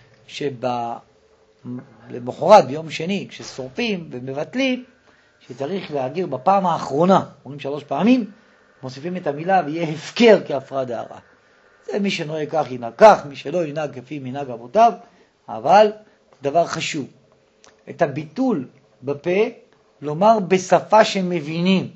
S1: למחרת ביום שני, כששורפים ומבטלים, שצריך להגיר בפעם האחרונה, אומרים 3 פעמים, מוסיפים את המילה ויהיה הפקר כהפרעה דהרה. זה מי שנוהג כך ינהג כך, מי שלא ינהג כפי מנהג אבותיו, אבל דבר חשוב, את הביטול בפה לומר בשפה שמבינים,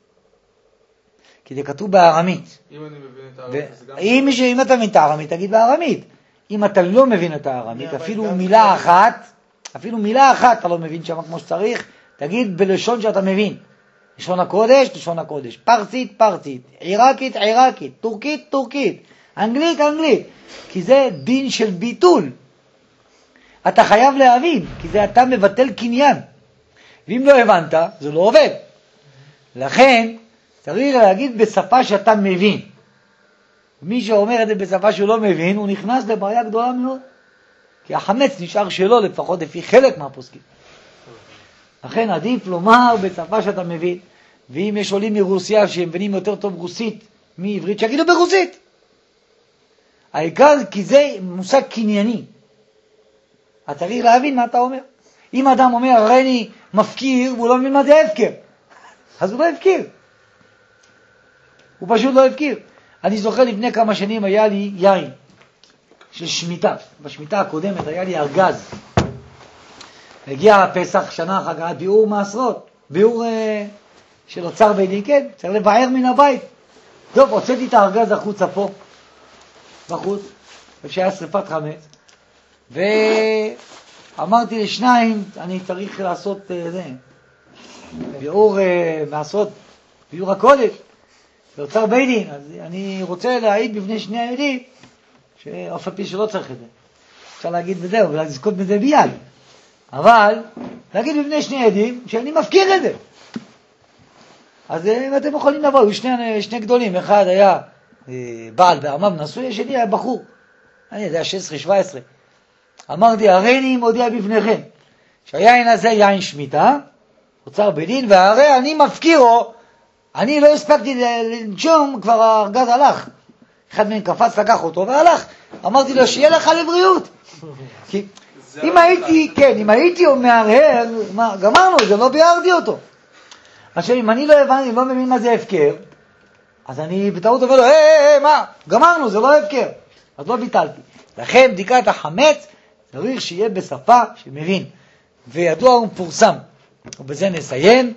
S1: כי זה כתוב בארמית.
S2: אם אני מבין את הארמית, זה גם...
S1: אם אתה מבין את הארמית, תגיד בארמית. אם אתה לא מבין את הארמית, אפילו מילה אחת אתה לא מבין שם כמו שצריך, תגיד בלשון שאתה מבין. לשון הקודש, לשון הקודש. פרסית, פרסית. עיראקית, עיראקית. טורקית, טורקית. אנגלית, אנגלית. כי זה דין של ביטול. אתה חייב להבין, כי זה אתה מבטל קניין. ואם לא הבנת, זה לא עובד. לכן, צריך להגיד בשפה שאתה מבין. מי שאומר את זה בשפה שהוא לא מבין, הוא נכנס לבעיה גדולה מאוד. כי החמץ נשאר שלו, לפחות לפי חלק מהפוסקים. לכן עדיף לומר בשפה שאתה מבין. ואם יש עולים מרוסיה שהם מבינים יותר טוב רוסית מעברית, שיגידו ברוסית. העיקר כי זה מושג קנייני. אתה צריך להבין מה אתה אומר. אם אדם אומר, הרי אני מפקיר, והוא לא מבין מה זה הפקר. אז הוא לא הפקיר. הוא פשוט לא הפקיר. אני זוכר לפני כמה שנים היה לי יין של שמיטה. בשמיטה הקודמת היה לי ארגז. הגיע הפסח, שנה אחר כך, ביאור מעשרות. ביאור של אוצר בית דין, כן, צריך לבאר מן הבית. טוב, הוצאתי את הארגז החוצה פה, בחוץ, כשהיה שריפת חמץ. ואמרתי לשניים, אני צריך לעשות ביאור מעשרות, ביאור הקודש. באוצר בית דין, אז אני רוצה להעיד בפני שני העדים, שאף על פי שלא צריך את זה. אפשר להגיד בזה, אבל לזכות בזה ביד. אבל, להגיד בפני שני עדים, שאני מפקיר את זה. אז אם אתם יכולים לבוא, היו שני גדולים, אחד היה בעל בעמיו נשוי, השני היה בחור. אני יודע, 16-17. אמרתי, הרי אני מודיע בפניכם, שהיין הזה יין שמיטה, אוצר בית דין, והרי אני מפקירו, אני לא הספקתי לנשום, כבר הארגז הלך. אחד מהם קפץ, לקח אותו והלך. אמרתי לו, שיהיה לך לבריאות. כי אם הייתי מהרהר, גמרנו, זה לא ביארתי אותו. עכשיו, אם אני לא הבנתי, לא מבין מה זה הפקר, אז אני בטעות אומר לו, מה? גמרנו, זה לא הפקר. אז לא ביטלתי. לכן, בדיקת החמץ, צריך שיהיה בשפה שמבין. וידוע ומפורסם. ובזה נסיים.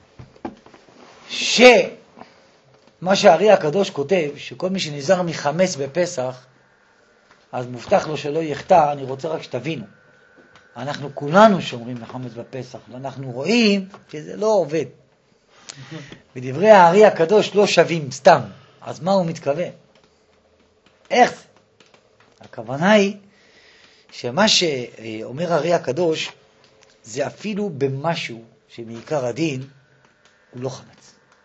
S1: שמה שהארי הקדוש כותב, שכל מי שנזהר מחמץ בפסח, אז מובטח לו שלא יחטא. אני רוצה רק שתבינו. אנחנו כולנו שומרים מחמץ בפסח, ואנחנו רואים שזה לא עובד. בדברי הארי הקדוש לא שווים סתם. אז מה הוא מתכוון? איך זה? הכוונה היא שמה שאומר הארי הקדוש, זה אפילו במשהו שמעיקר הדין הוא לא חמץ.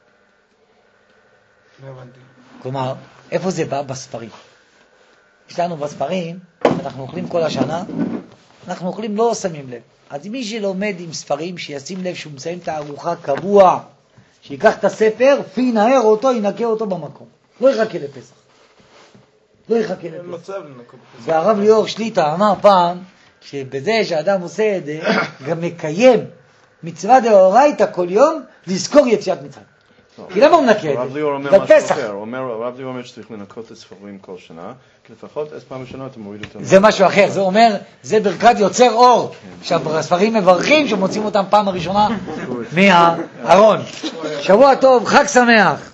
S1: כלומר, איפה זה בא? בספרים. יש לנו בספרים, אנחנו אוכלים כל השנה, אנחנו אוכלים לא שמים לב. אז מי שלומד עם ספרים, שישים לב שהוא מסיים את הארוחה קבוע, שיקח את הספר, ינער אותו, ינקה אותו במקום. לא יחכה לפסח. לא יחכה לפסח. והרב ליאור שליטה אמר פעם, שבזה שאדם עושה את זה, גם מקיים מצווה דאורייתא כל יום, לזכור יציאת מצרים. כי למה הוא מנקה את זה?
S3: הרב ליאור אומר משהו אחר. הרב ליאור אומר שצריך לנקות את ספרים כל שנה, כי לפחות פעם ראשונה אתה מוריד אותם.
S1: זה משהו אחר, זה אומר, זה ברכת יוצר אור. עכשיו, הספרים מברכים שמוצאים אותם פעם הראשונה מהארון. שבוע טוב, חג שמח.